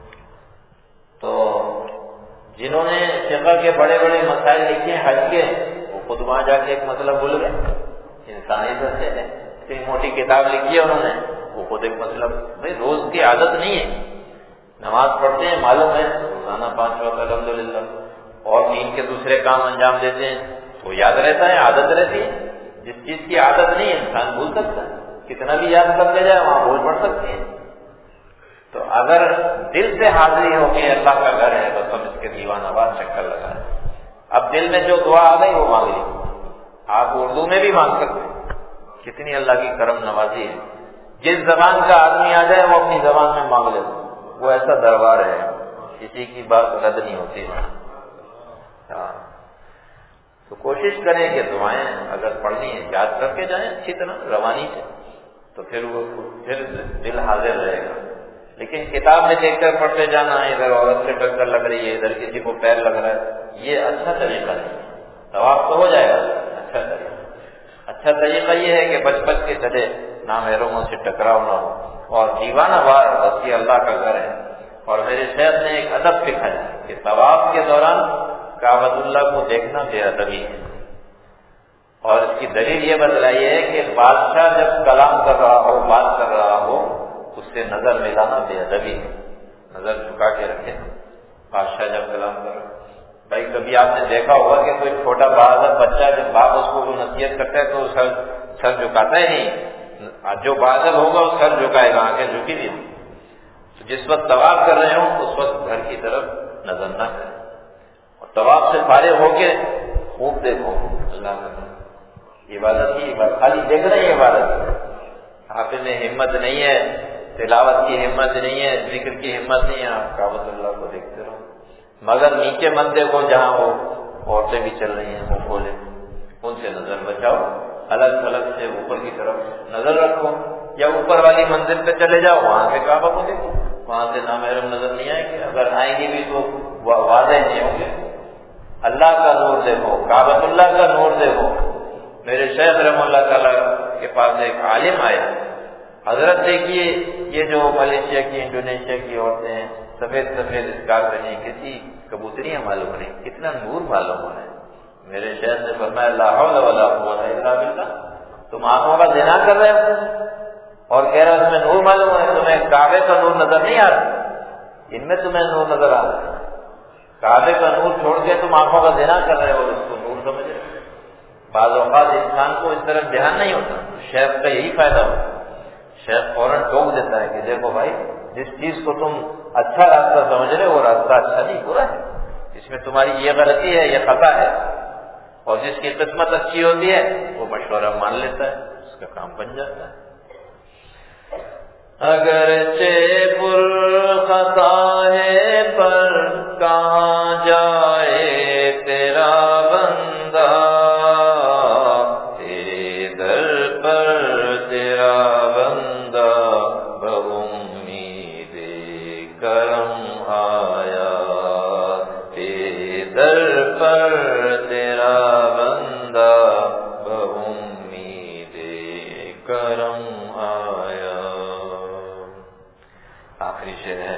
تو جنہوں نے فقہ کے بڑے بڑے مسائل لکھے ہیں حج کے، وہ خود وہاں جا کے ایک مسئلہ بھول گئے، انسانی سے اتنی موٹی کتاب لکھی ہے انہوں نے، وہ خود ایک مسئلہ، بھائی روز کی عادت نہیں ہے، نماز پڑھتے ہیں معلوم ہے روزانہ 5 وقت الحمدللہ، اور دین کے دوسرے کام انجام دیتے ہیں تو یاد رہتا ہے، عادت رہتی ہے۔ جس چیز کی عادت نہیں ہے انسان بھول سکتا ہے، کتنا بھی یاد کرتے جائے وہاں بھول پڑ سکتی ہے۔ تو اگر دل سے حاضری ہو کہ اللہ کا گھر ہے، بس ہم اس کے دیوانہ وار چکر لگائیں۔ اب دل میں جو دعا آ گئی وہ مانگ لی، آپ اردو میں بھی مانگ سکتے ہیں، کتنی اللہ کی کرم نوازی ہے۔ جس زبان کا آدمی آ جائے وہ اپنی زبان میں مانگ لے، وہ ایسا دربار ہے، کسی کی بات رد نہیں ہوتی۔ ہاں، تو کوشش کریں کہ دعائیں اگر پڑھنی ہے یاد کر کے جائیں اچھی طرح روانی سے، تو پھر دل حاضر رہے گا۔ لیکن کتاب میں دیکھ کر پڑھتے جانا، ادھر عورت سے ٹکر لگ رہی ہے، ادھر کسی کو پیر لگ رہا ہے، یہ اچھا طریقہ نہیں۔ طواف تو ہو جائے گا، اچھا طریقہ یہ ہے کہ بچ بچ کے چلے، نامحرموں سے ٹکراؤ نہ ہو، اور دیوانہ وار بس یہ اللہ کا گھر ہے۔ اور میرے شیخ نے ایک ادب سکھایا کہ طواف کے دوران کعبۃ اللہ کو دیکھنا بے ادبی ہے، اور اس کی دلیل یہ بتلائی ہے کہ بادشاہ جب کلام کر رہا ہو، بات کر رہا ہو، اس سے نظر ملانا بے ادبی ہے، نظر جھکا کے رکھے، بادشاہ جب کلام کر رہا ہو۔ بھائی کبھی آپ نے دیکھا ہوگا کہ کوئی چھوٹا بہادر بچہ جب باپ اس کو نصیحت کرتا ہے تو سر جھکاتا ہی نہیں، جو بہادر ہوگا وہ سر جھکائے گا، آنکھیں جھکی بھی ہوں۔ تو جس وقت طواف کر رہے ہوں اس وقت گھر کی طرف نظر نہ کریں، اور طواف سے فارغ ہو کے خوب دیکھو اللہ کا، عبادت ہی عبادت، خالی دیکھنا ہی عبادت ہے۔ حافظ میں ہمت نہیں ہے، تلاوت کی ہمت نہیں ہے، ذکر کی ہمت نہیں ہے، آپ کعبۃ اللہ کو دیکھتے رہو، مگر نیچے مت دیکھو جہاں وہ عورتیں بھی چل رہی ہیں وہ کھولے، ان سے نظر بچاؤ، الگ تھلگ سے اوپر کی طرف نظر رکھو، یا اوپر والی منزل پہ چلے جاؤ، وہاں سے کعبہ کو دیکھو، وہاں سے نامحرم نظر نہیں آئیں گے، اگر آئیں گے بھی تو واضح نہیں ہوں گے۔ اللہ کا نور دیکھو، کعبۃ اللہ کا نور دیکھو۔ میرے شیخ رحمہ اللہ تعالیٰ کے پاس ایک عالم آیا، حضرت دیکھیے یہ جو ملیشیا کی انڈونیشیا کی عورتیں ہیں، سفید سفید اسکارف پہنی، کسی کبوتریاں معلوم نہیں، کتنا نور معلوم ہو رہا ہے۔ میرے شیخ نے فرمایا لا حول ولا قوت الا باللہ، تم آنکھوں کا زنا کر رہے ہو اور کہہ رہے ہو اس میں نور معلوم ہے، تمہیں کعبے کا نور نظر نہیں آ رہا، ان میں تمہیں نور نظر آ رہا ہے، کعبے کا نور چھوڑ کے تم آنکھوں کا زنا کر رہے ہو، اس کو نور سمجھ رہے ہو۔ بعض اوقات انسان کو اس طرف دھیان نہیں ہوتا، شیخ کا یہی فائدہ ہوتا ہے، شیخ فوراً ٹوک دیتا ہے کہ دیکھو بھائی جس چیز کو تم اچھا راستہ سمجھ رہے ہو وہ راستہ اچھا نہیں، برا ہے، اس میں تمہاری یہ غلطی ہے، یہ خطا ہے، اور جس کی قسمت اچھی ہوتی ہے وہ مشورہ مان لیتا ہے، اس کا کام بن جاتا ہے۔ اگرچہ پر خطا ہے پر کہاں جائے تیرا بندہ، تیرے در پر تیرا بندہ بامید کرم آیا، تیرے در پر تیرا بندہ بامید کرم آیا۔ آخری شعر ہے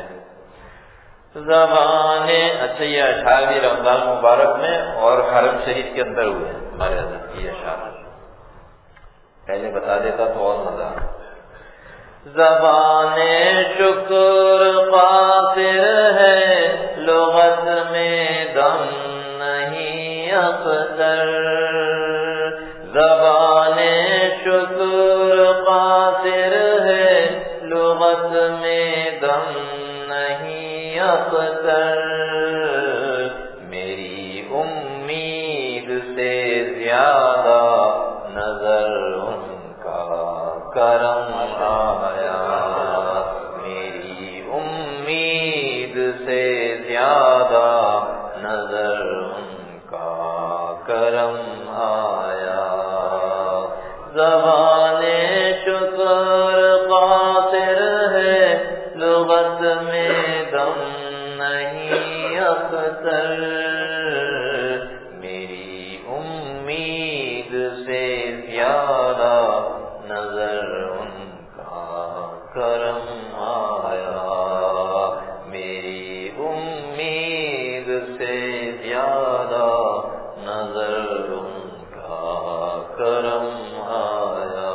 زبان، اچھا یہ اشعار بھی رمضان مبارک میں اور حرم شریف کے اندر ہوئے ہیں ہمارے حضرت کی اشعار، پہلے بتا دیتا تو اور مزہ۔ زبان شکر قاصر ہے لغت میں دم نہیں اختر، زبان شکر قاصر ہے لغت میں دم نہیں اختر، میری امید سے زیادہ نظر ان کا کرم آیا، میری امید سے زیادہ نظر ان کا کرم آیا، زبان شکر قاصر ہے لغت میں دم نہیں اختر، میری امید سے زیادہ نظر ان کا کرم آیا، میری امید سے زیادہ نظر ان کا کرم آیا،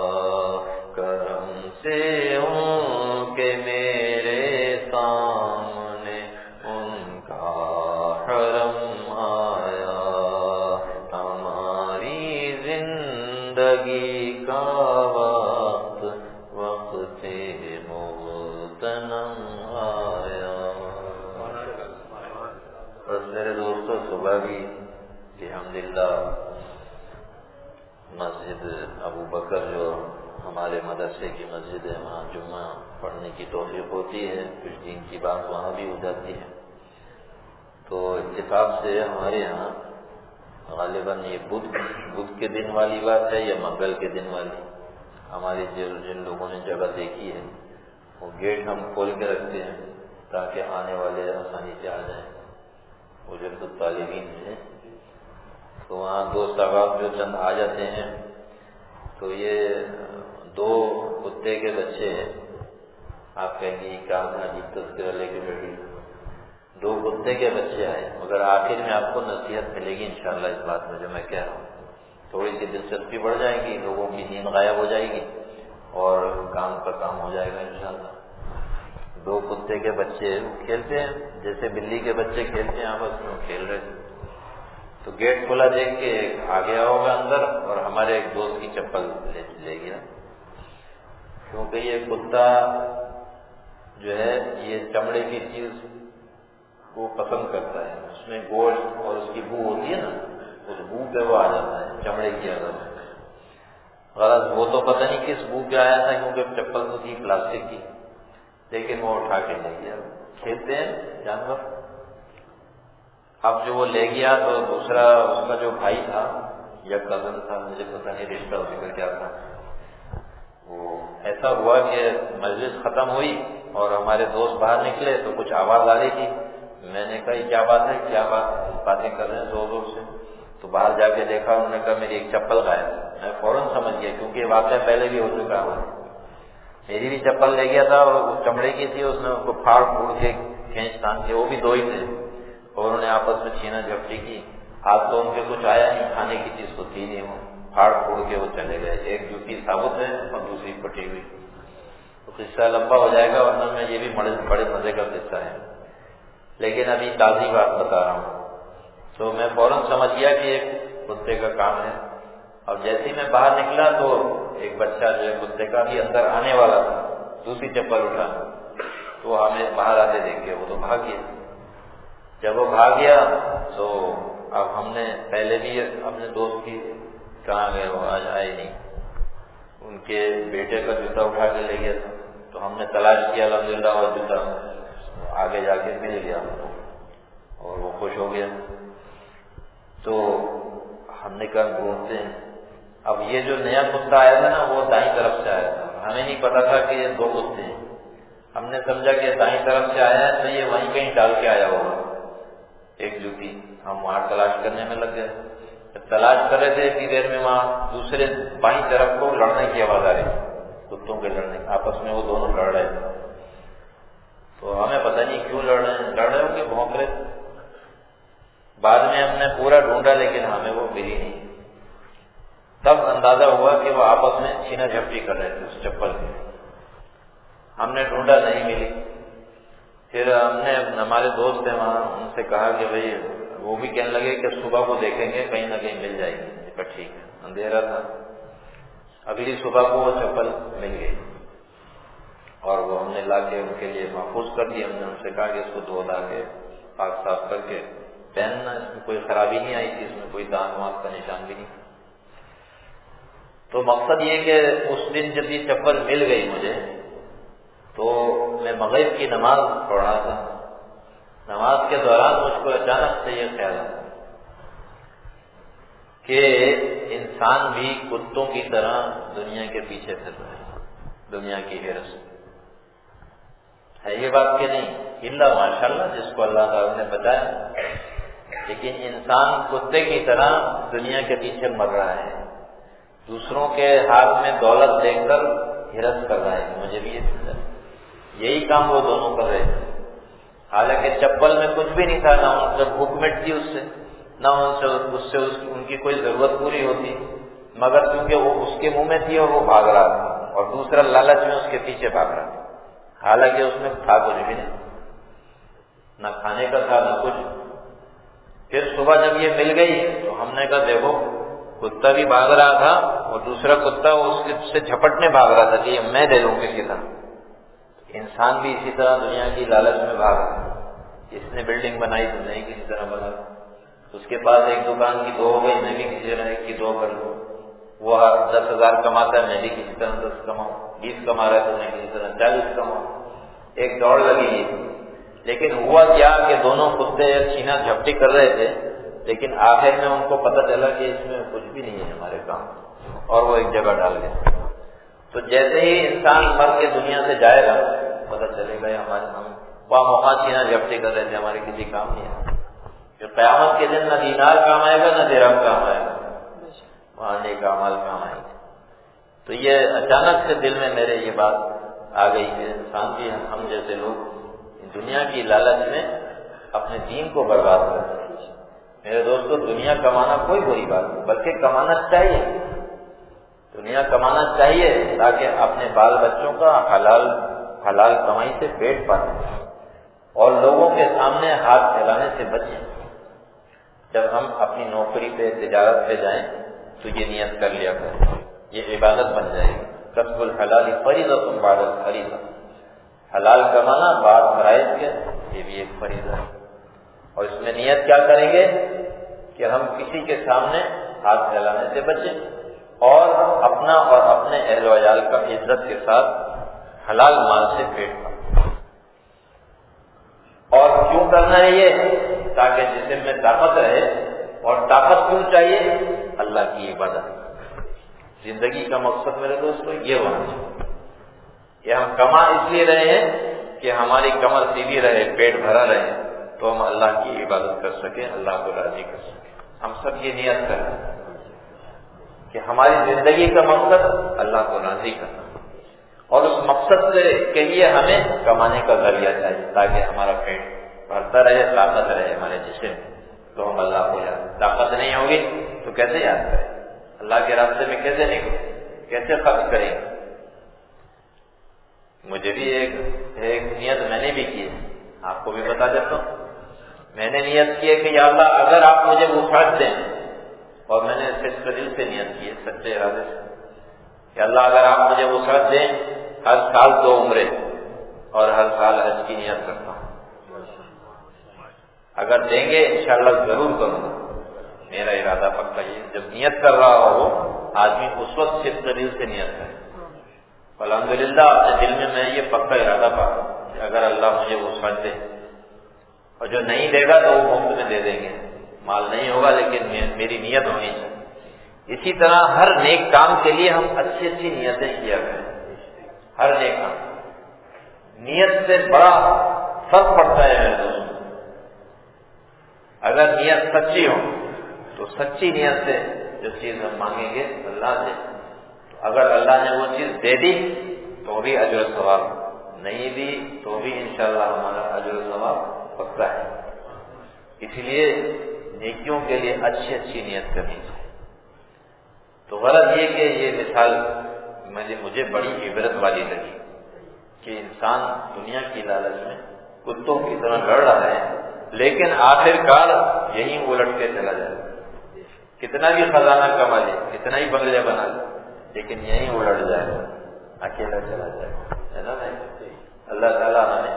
کرم سے ان کے میرے سامنے ان کا حرم آیا، ہماری زندگی کا وقت وقت مغتنم آیا۔ بس میرے دوستوں صبح بھی الحمدللہ مسجد ابو بکر جو ہمارے مدرسے کی مسجد ہے وہاں جمعہ پڑھنے کی توفیق ہوتی ہے، کچھ دین کی بات وہاں بھی ہو جاتی ہے، تو اتفاق سے ہمارے یہاں غالباً یہ بدھ کے دن والی بات ہے یا منگل کے دن والی، ہماری جن لوگوں نے جگہ دیکھی ہے وہ گیٹ ہم کھول کے رکھتے ہیں تاکہ آنے والے آسانی سے آ جائیں، اجرت الطالبین ہیں، تو وہاں دوست احباب جو چند آ جاتے ہیں، تو یہ 2 کتے کے بچے ہیں، آپ کہیں گے کیا عجیب تذکرہ لے کے بیٹھی، 2 کتے کے بچے آئے، مگر آخر میں آپ کو نصیحت ملے گی انشاءاللہ اس بات میں جو میں کہہ رہا ہوں، تھوڑی سی دلچسپی بڑھ جائے گی، لوگوں کی نیند غائب ہو جائے گی اور کام کا کام ہو جائے گا انشاءاللہ۔ دو کتے کے بچے کھیلتے ہیں جیسے بلی کے بچے کھیلتے ہیں آپس میں، کھیل رہے تھے۔ تو گیٹ کھلا دیکھ کے آ گیا ہوگا اندر اور ہمارے ایک دوست کی چپل لے گیا، کیونکہ یہ کتا جو ہے یہ چمڑے کی چیز کو پسند کرتا ہے، اس میں گوشت اور اس کی بو ہوتی ہے نا، اس بو پہ وہ آ جاتا ہے چمڑے کی عادت۔ غرض وہ تو پتہ نہیں کس بو پہ آیا تھا، کیونکہ چپل تو تھی پلاسٹک کی، لیکن وہ اٹھا کے لے گیا۔ کھیلتے ہیں جانور۔ اب جو وہ لے گیا تو دوسرا اس کا جو بھائی تھا یا کزن تھا، مجھے پتہ نہیں رشتہ اس کا کیا تھا، وہ ایسا ہوا کہ مجلس ختم ہوئی اور ہمارے دوست باہر نکلے تو کچھ آواز آ رہی تھی۔ میں نے کہا یہ کیا بات ہے، کیا باتیں کر رہے ہیں زور زور سے؟ تو باہر جا کے دیکھا، انہوں نے کہا میری ایک چپل غائب ہے۔ میں فوراً سمجھ گیا کیونکہ یہ واقعہ پہلے بھی ہو چکا ہوا ہے۔ میری بھی چپل لے گیا تھا اور وہ چمڑے کی تھی، اس نے اس کو پھاڑ پھوڑ کے کھینچ تان کے، وہ بھی دو ہی تھے، اور انہوں نے آپس میں چھینا جھپٹی کی۔ ہاتھ تو ان کے کچھ آیا نہیں، کھانے کی چیز تو تھی نہیں، وہ پھاڑ پھوڑ کے وہ چلے گئے۔ ایک جوتی ثابت ہے اور دوسری پھٹی ہوئی۔ تو قصہ لمبا ہو جائے گا، ورنہ میں یہ بھی بڑے مزے کا قصہ ہے، لیکن ابھی تازی بات بتا رہا ہوں۔ تو میں فوراً سمجھ گیا کہ ایک کتے کا کام ہے، اور جیسے ہی میں باہر نکلا تو ایک بچہ جو ہے کتے کا بھی اندر آنے والا تھا، دوسری چپل اٹھا، تو ہمیں باہر آتے دیکھ کے وہ تو بھاگ گیا۔ جب وہ بھاگ گیا تو اب ہم نے پہلے بھی اپنے دوست کی کہاں گئے، وہ آج آئے نہیں، ان کے بیٹے کا جوتا اٹھا کے لے گیا تھا، تو ہم نے تلاش کیا، الحمدللہ وہ جوتا آگے جا کے مل گیا اور وہ خوش ہو گیا۔ تو ہم نے کہا ڈھونڈتے ہیں۔ اب یہ جو نیا کتا آیا تھا نا، وہ دائیں طرف سے آیا تھا، ہمیں نہیں پتا تھا کہ یہ دو کتے ہیں۔ ہم نے سمجھا کہ دائیں طرف سے آیا ہے تو یہ وہیں کہیں ڈال کے آیا ہوگا ایک جوتی۔ ہم وہاں تلاش کرنے میں لگ گئے۔ جب تلاش کر رہے تھے اتنی دیر میں وہاں دوسرے بائیں طرف کو لڑنے کی آواز آ رہی تھی، کتوں کے لڑنے، آپس میں وہ دونوں لڑ رہے تھے۔ تو ہمیں پتہ نہیں کیوں لڑ رہے ہوں گے، بھونک رہے تھے۔ بعد میں ہم نے پورا ڈھونڈا لیکن ہمیں وہ ملی نہیں۔ تب اندازہ ہوا کہ وہ آپس میں چھینا جھپٹی کر رہے تھے اس چپل کی۔ ہم نے ڈھونڈا، نہیں ملی۔ پھر ہم نے ہمارے دوست تھے وہاں، ان سے کہا کہ بھئی، وہ بھی کہنے لگے کہ صبح کو دیکھیں گے کہیں نہ کہیں مل جائے گی۔ کہ ٹھیک ہے، اندھیرا تھا۔ اگلی صبح کو وہ چپل مل گئی اور وہ ہم نے لا کے ان کے لیے محفوظ کر دی۔ ہم نے ان سے کہا کہ اس کو دھو دا کے پاک صاف کر کے پہننا، اس میں کوئی خرابی نہیں آئی تھی، اس میں کوئی داغ واغ کا نشان بھی نہیں۔ تو مقصد یہ کہ اس دن جب یہ چپل مل گئی مجھے، تو میں مغرب کی نماز پڑھ رہا تھا۔ نماز کے دوران مجھ کو اچانک سے یہ خیال آیا کہ انسان بھی کتوں کی طرح دنیا کے پیچھے پھر رہا ہے، دنیا کی ہرس ہے یہ بات کہ نہیں؟ الا ماشاءاللہ جس کو اللہ تعالیٰ نے بتایا، لیکن انسان کتے کی طرح دنیا کے پیچھے مر رہا ہے، دوسروں کے ہاتھ میں دولت دیکھ کر ہرس کر رہا ہے۔ مجھے بھی یہی کام وہ دونوں کر رہے تھے، حالانکہ چپل میں کچھ بھی نہیں تھا، نہ ان سے بھوک مٹتی اس سے، نہ ان کی کوئی ضرورت پوری ہوتی، مگر کیونکہ وہ اس کے منہ میں تھی اور وہ بھاگ رہا تھا، اور دوسرا لالچ میں اس کے پیچھے بھاگ رہا تھا، حالانکہ اس میں تھا کچھ بھی نہیں، نہ کھانے کا تھا نہ کچھ۔ پھر صبح جب یہ مل گئی تو ہم نے کہا دیکھو، کتا بھی بھاگ رہا تھا اور دوسرا کتا اس سے جھپٹنے بھاگ رہا تھا کہ یہ میں دے لوں کسی طرح۔ انسان بھی اسی طرح دنیا کی لالچ میں بھاگا، اس نے بلڈنگ بنائی تو نہیں کسی طرح بنا، اس کے پاس ایک دکان کی دو ہو گئی، میں بھی کسی طرح ایک کی دو کر لوں، وہ 10,000 کماتا ہے، میں بھی کسی طرح 10 کماؤں، 20 کما رہا ہے تو میں کسی طرح 40 کماؤں، ایک دوڑ لگی۔ لیکن ہوا کیا کہ دونوں کتے چھینا جھپٹی کر رہے تھے، لیکن آخر میں ان کو پتہ چلا کہ اس میں کچھ بھی نہیں ہے ہمارے کام، اور وہ ایک جگہ ڈال گئے۔ تو جیسے ہی انسان مر کے دنیا سے جائے گا، پتہ چلے گا ہم وہاں موقع چھینا جھپٹی کر رہے تھے، ہمارے کسی کام نہیں ہے۔ جو قیامت کے دن نہ دینار کام آئے گا نہ درہم کام آئے گا، وہاں نیک اعمال کام آئے گا۔ تو یہ اچانک سے دل میں میرے یہ بات آ گئی کہ انسان بھی، ہم جیسے لوگ دنیا کی لالچ میں اپنے دین کو برباد کرتے ہیں۔ میرے دوستو، دنیا کمانا کوئی بری بات نہیں، بلکہ کمانا چاہیے، دنیا کمانا چاہیے تاکہ اپنے بال بچوں کا حلال حلال کمائی سے پیٹ پالیں اور لوگوں کے سامنے ہاتھ پھیلانے سے بچیں۔ جب ہم اپنی نوکری پہ تجارت پہ جائیں تو یہ نیت کر لیا کریں، یہ عبادت بن جائے گی۔ کسب الحلال فریضۃ بعد الفریضہ، حلال کمانا بعد فرائض کے یہ بھی ایک فریضہ ہے۔ اور اس میں نیت کیا کریں گے کہ ہم کسی کے سامنے ہاتھ پھیلانے سے بچیں اور اپنا اور اپنے اہل و عیال کا عزت کے ساتھ حلال مال سے پیٹ پالیں۔ اور کیوں کرنا ہے یہ؟ تاکہ جسم میں طاقت رہے، اور طاقت کیوں چاہیے؟ اللہ کی عبادت۔ زندگی کا مقصد میرے دوستو یہ ہونا چاہیے کہ ہم کما اس لیے رہے ہیں کہ ہماری کمر سیدھی رہے، پیٹ بھرا رہے، تو ہم اللہ کی عبادت کر سکیں، اللہ کو راضی کر سکیں۔ ہم سب یہ نیت کریں کہ ہماری زندگی کا مقصد اللہ کو راضی کرنا، اور اس مقصد کے لیے ہمیں کمانے کا ذریعہ چاہیے تاکہ ہمارا پیٹ بھرتا رہے، طاقت رہے ہمارے جسم، تو ہم اللہ کو یاد۔ طاقت نہیں ہوگی تو کیسے یاد کریں؟ اللہ کے راستے میں کیسے نکلیں؟ کیسے خرچ کریں؟ مجھے بھی ایک نیت میں نے بھی کی ہے، آپ کو بھی بتا دیتا ہوں۔ میں نے نیت کی ہے کہ یا اللہ اگر آپ مجھے وسعت دیں، اور میں نے صدق دل سے نیت کی ہے، سچے ارادے سے، کہ اللہ اگر آپ مجھے وسعت دیں، ہر سال 2 عمرے اور ہر سال حج کی نیت کرتا ہوں۔ اگر دیں گے انشاءاللہ ضرور کروں گا، میرا ارادہ پکا یہ۔ جب نیت کر رہا ہو آدمی اس وقت صدق دل سے نیت کرے۔ الحمدللہ اپنے دل میں یہ پکا ارادہ پاتا ہوں کہ اگر اللہ مجھے وسعت دے، اور جو نہیں دے گا تو وہ مفت میں دے دیں گے، مال نہیں ہوگا لیکن میری نیت ہونی چاہیے۔ اسی طرح ہر نیک کام کے لیے ہم اچھی نیتیں کیا کریں۔ ہر نیک کام نیت سے بڑا فرق پڑتا ہے میرے دوست۔ اگر نیت سچی ہو تو سچی نیت سے جو چیز ہم مانگیں گے اللہ سے، اگر اللہ نے وہ چیز دے دی تو بھی اجر و ثواب، نہیں دی تو بھی انشاءاللہ ہمارا اجر و ثواب پکا ہے۔ اس لیے نیکیوں کے لیے اچھی نیت کرنی چاہیے۔ تو غرض یہ کہ یہ مثال مجھے بڑی عبرت والی لگی کہ انسان دنیا کی لالچ میں کتوں کی طرح لڑ رہا ہے، لیکن آخر کار یہیں الٹ کے چلا جائے، کتنا بھی خزانہ کما لے، کتنا ہی بنگلے بنا لے، لیکن یہیں الٹ جائے، اکیلا چلا جائے، ہے نا؟ نہیں، اللہ تعالیٰ ہمیں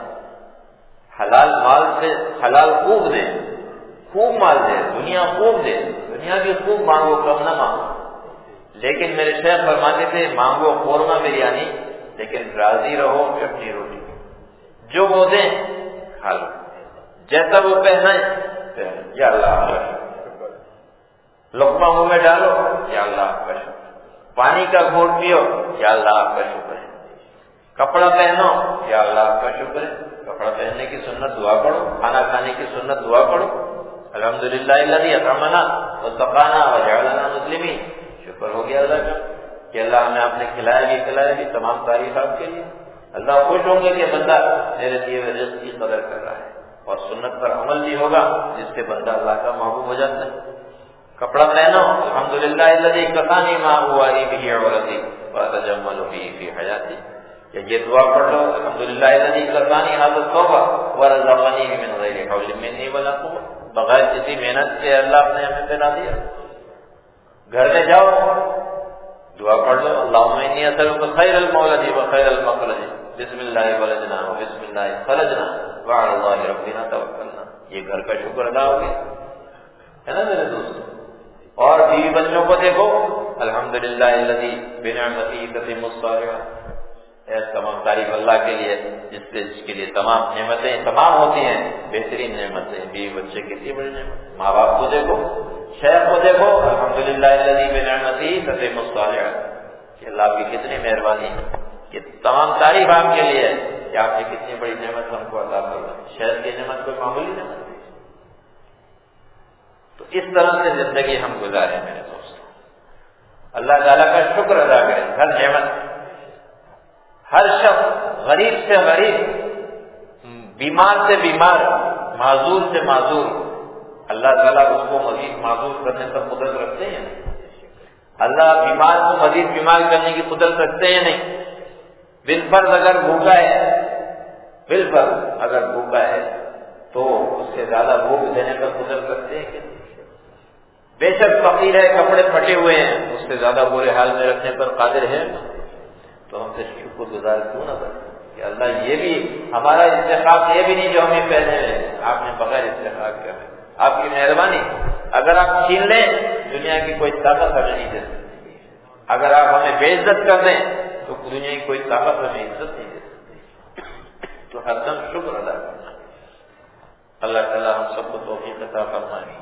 حلال مال سے حلال خوب دے، خوب مال دے، دنیا خوب دے، دنیا بھی خوب مانگو، کم نہ مانگو، لیکن میرے شیخ فرماتے تھے مانگو قورمہ بریانی لیکن راضی رہو چٹنی روٹی، جو وہ دیں کھا لو، جیسا وہ پہنائیں یا اللہ کا شکر، لقمہ منہ میں ڈالو یا اللہ کا شکر، پانی کا گھونٹ پیو یا اللہ کا شکر ہے، کپڑا پہنو یا اللہ کا شکر ہے، کپڑا پہننے کی سنت دعا پڑھو، کھانا کھانے کی سنت دعا پڑھو، الحمدللہ الذی اطعمنا وسقانا وجعلنا مسلمین، شکر ہو گیا اللہ کا کہ اللہ ہمیں آپ نے کھلایا بھی، تمام تعریف آپ کے لیے۔ اللہ خوش ہوں گے کہ بندہ میرے دیے ہوئے رزق کی قدر کر رہا ہے، اور سنت پر عمل بھی ہوگا جس سے بندہ اللہ کا محبوب ہو جاتا ہے۔ کپڑا پہنو الحمدللہ الذی کفانی ما هو لی به عورتی واتجمل به فی حیاتی، کہ یہ دعا پڑھ لو الحمدللہ الذی کفانی هذا الثوب ورزقنی من غیر حول منی ولا قوة، بغیر کسی محنت کے اللہ نے ہمیں پہنا دیا۔ گھر میں جاؤ دعا پڑھ لو اللہم انی اسألک خیر المولد وخیر المخرج، بسم اللہ ولدنا وبسم اللہ خرجنا وعلی اللہ ربنا توکلنا، یہ گھر کا شکر ادا ہو گیا، ہے نا میرے دوستو؟ اور بیوی بچوں کو دیکھو الحمدللہ الذی بنعمتہ تتم الصالحات، تمام تعریف اللہ کے لیے جس کے لیے تمام نعمتیں تمام ہوتی ہیں، بہترین نعمتیں بیوی بچے کتنی بڑی نعمت، ماں باپ کو دیکھو، شیخ کو دیکھو الحمدللہ الذی بنعمتہ تتم الصالحات، کہ اللہ کی کتنی مہربانی ہے، کہ تمام تعریف آپ کے لیے ہے کہ آپ نے کتنی بڑی نعمت ہم کو عطا فرمائی۔ شیخ کی نعمت کوئی معمولی نعمت نہیں۔ تو اس طرح سے زندگی ہم گزارے میرے دوست، اللہ تعالیٰ کا شکر ادا کریں ہر نعمت۔ ہر شخص غریب سے غریب، بیمار سے بیمار، معذور سے معذور، اللہ تعالیٰ اس کو مزید معذور کرنے پر قدرت رکھتے ہیں نہیں؟ اللہ بیمار کو مزید بیمار کرنے کی قدرت رکھتے ہیں نہیں؟ بالفرض اگر بھوکا ہے، بالفرض اگر بھوکا ہے تو اس سے زیادہ بھوک دینے پر گزر سکتے ہیں کہ بے شک فقیر ہے، کپڑے پھٹے ہوئے ہیں، اس سے زیادہ برے حال میں رکھنے پر قادر ہے، تو ہم سے شکر گزار کیوں نہ بنے کہ اللہ یہ بھی ہمارا استحقاق یہ بھی نہیں جو ہمیں پہنے ہیں، آپ نے بغیر استحقاق کیا ہے، آپ کی مہربانی، اگر آپ چھین لیں دنیا کی کوئی طاقت ہمیں نہیں دے سکتی، اگر آپ ہمیں بے عزت کر دیں تو دنیا کی کوئی طاقت ہمیں عزت نہیں دے سکتی، تو ہر دم شکر ادا کرنا۔ اللہ تعالیٰ ہم سب کو توفیق عطا فرمائے۔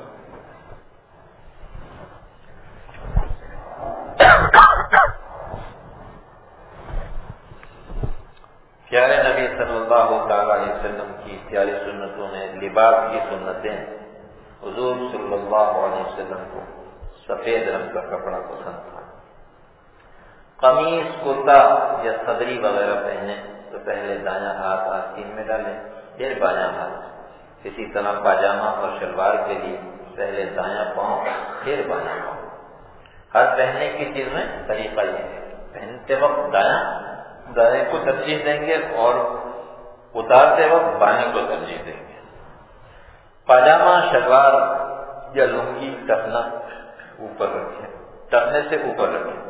پیارے نبی صلی اللہ تعالی علیہ وسلم کی پیاری سنتوں میں لباس کی سنتیں، حضور صلی اللہ علیہ وسلم کو سفید رنگ کا کپڑا پسند تھا۔ قمیص، کرتا یا صدری وغیرہ پہنے تو پہلے دایاں ہاتھ آستین میں ڈالیں پھر بایاں ہاتھ، اسی طرح پاجامہ اور شلوار کے لیے پہلے دایاں پاؤں پھر بایاں پاؤں۔ ہر پہننے کی چیز میں طریقہ یہ ہے، پہنتے وقت دائیں کو ترجیح دیں گے اور اتارتے وقت بائیں کو ترجیح دیں گے۔ پاجامہ، شلوار یا لنگی ٹخنا اوپر رکھیں، ٹخنے سے اوپر رکھیں،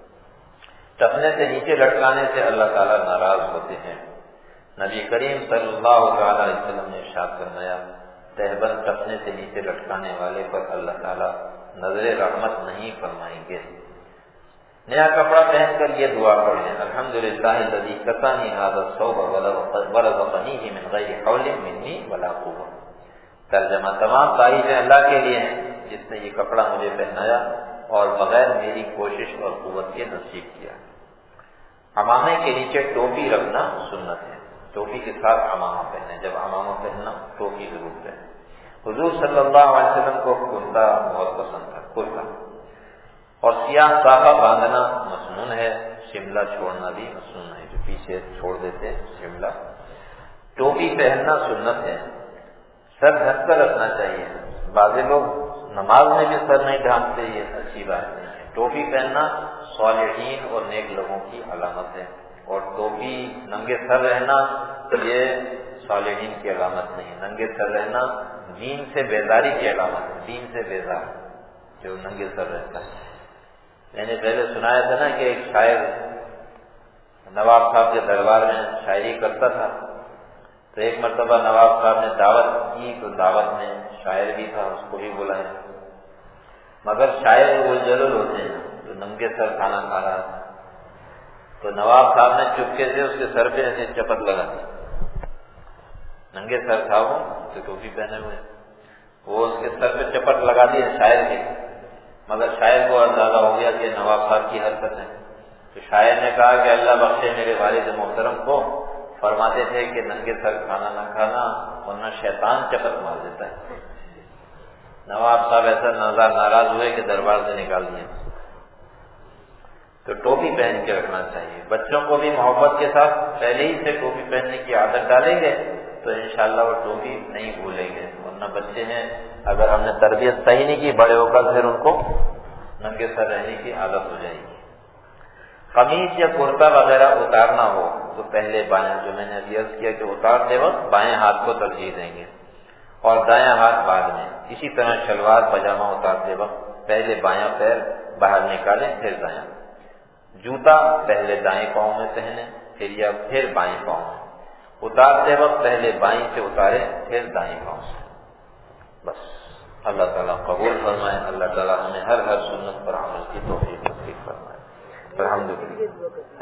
ٹخنے سے نیچے لٹکانے سے اللہ تعالیٰ ناراض ہوتے ہیں۔ نبی کریم صلی اللہ تعالی علیہ وسلم نے ارشاد فرمایا، تہبند ٹخنے سے نیچے لٹکانے والے پر اللہ تعالیٰ نظر رحمت نہیں فرمائیں گے۔ نیا کپڑا پہن کر یہ دعا پڑھیں، الحمدللہ الذی کسانی ھذا الثوب ورزقنیہ من غیر حول منی ولا قوۃ۔ ترجمہ، تمام تعریفیں اللہ کے لیے ہیں جس نے یہ کپڑا مجھے پہنایا اور بغیر میری کوشش اور قوت کے نصیب کیا۔ عمامے کے نیچے ٹوپی رکھنا سنت ہے، ٹوپی کے ساتھ عمامہ پہنے، جب عمامہ پہننا ٹوپی ضرور پہنے۔ حضور صلی اللہ علیہ وسلم کو کرتا بہت پسند تھا، کرتا، اور سیاہ صافہ باندھنا مسنون ہے، شملہ چھوڑنا بھی مسنون ہے، جو پیچھے چھوڑ دیتے ہیں شملہ۔ ٹوپی پہننا سنت ہے، سر ڈھک کر رکھنا چاہیے، بعض لوگ نماز میں بھی سر نہیں ڈھانپتے، یہ اچھی بات نہیں ہے۔ ٹوپی پہننا صالحین اور نیک لوگوں کی علامت ہے، اور ٹوپی ننگے سر رہنا یہ صالحین کی علامت نہیں، ننگے سر رہنا دین سے بیزاری کی علامت ہے، دین سے بیزار جو ننگے سر رہتا ہے۔ میں نے پہلے سنایا تھا نا کہ ایک شاعر نواب صاحب کے دربار میں شاعری کرتا تھا، تو ایک مرتبہ نواب صاحب نے دعوت کی، تو دعوت میں شاعر بھی تھا، اس کو بھی بلایا، مگر شاعر وہ جلل ہوتے ہیں تو ننگے سر کھانا کھا رہا تھا، تو نواب صاحب نے چپکے سے اس کے سر پہ ایسے چپت لگا دی، ننگے سر تھا وہ تو ٹوپی پہنے ہوئے، وہ اس کے سر پہ چپت لگا دی شاعر کے، مگر شاعر کو اندازہ ہو گیا کہ نواب صاحب کی حرکت ہے، تو شاعر نے کہا کہ اللہ بخشے میرے والد محترم کو، فرماتے تھے کہ ننگے سر کھانا نہ کھانا ورنہ شیطان چپت مار دیتا ہے۔ نواب صاحب ایسا ناراض ہوئے کہ دربار سے نکال دیا۔ تو ٹوپی پہن کے رکھنا چاہیے، بچوں کو بھی محبت کے ساتھ پہلے ہی سے ٹوپی پہننے کی عادت ڈالیں گے تو انشاءاللہ وہ ٹوپی نہیں بھولیں گے، ورنہ بچے ہیں اگر ہم نے تربیت صحیح نہیں کی، بڑے ہو کر پھر ان کو ننگے سر رہنے کی عادت ہو جائے گی۔ قمیص یا کرتا وغیرہ اتارنا ہو تو پہلے بائیں، جو میں نے ابھی عرض کیا کہ اتارتے وقت بائیں ہاتھ کو ترجیح دیں گے اور دایاں ہاتھ بعد میں۔ اسی طرح شلوار پاجامہ اتارتے وقت پہلے بایاں پیر باہر نکالیں پھر دایاں۔ جوتا پہلے دائیں پاؤں میں پہنیں پھر بائیں پاؤں میں۔ اتارتے وقت پہلے بائیں سے اتاریں پھر دائیں پاؤں سے۔ بس اللہ تعالیٰ قبول فرمائے، اللہ تعالیٰ ہمیں ہر سنت پر عمل کی توفیق نصیب فرمائے۔ الحمدللہ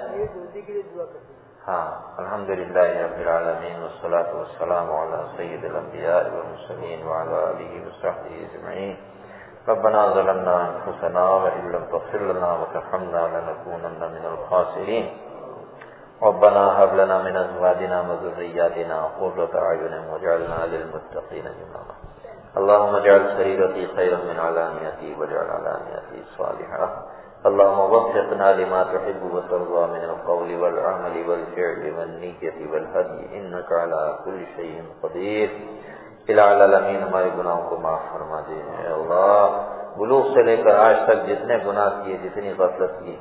ہاں الحمدللہ رب العالمین والصلاة والسلام علی سید الانبیاء والمرسلین وعلی آلہ وصحبہ اجمعین۔ ربنا ظلمنا انفسنا وان لم تغفر لنا وترحمنا لنكونن من الخاسرین۔ ربنا هب لنا من ازواجنا وذرياتنا قرة اعین واجعلنا للمتقین اماما۔ اللهم اجعل سريرتي خيرا من علانيتي واجعل علانيتي صالحة۔ اللهم وفقنا لما تحب وترضى من القول والعمل والفعل والنية والهدي إنك على كل شيء قدير۔ الہ العالمین ہمارے گناہوں کو معاف فرما دے۔ اے اللہ، بلوغ سے لے کر آج تک جتنے گناہ کیے، جتنی غفلت کی،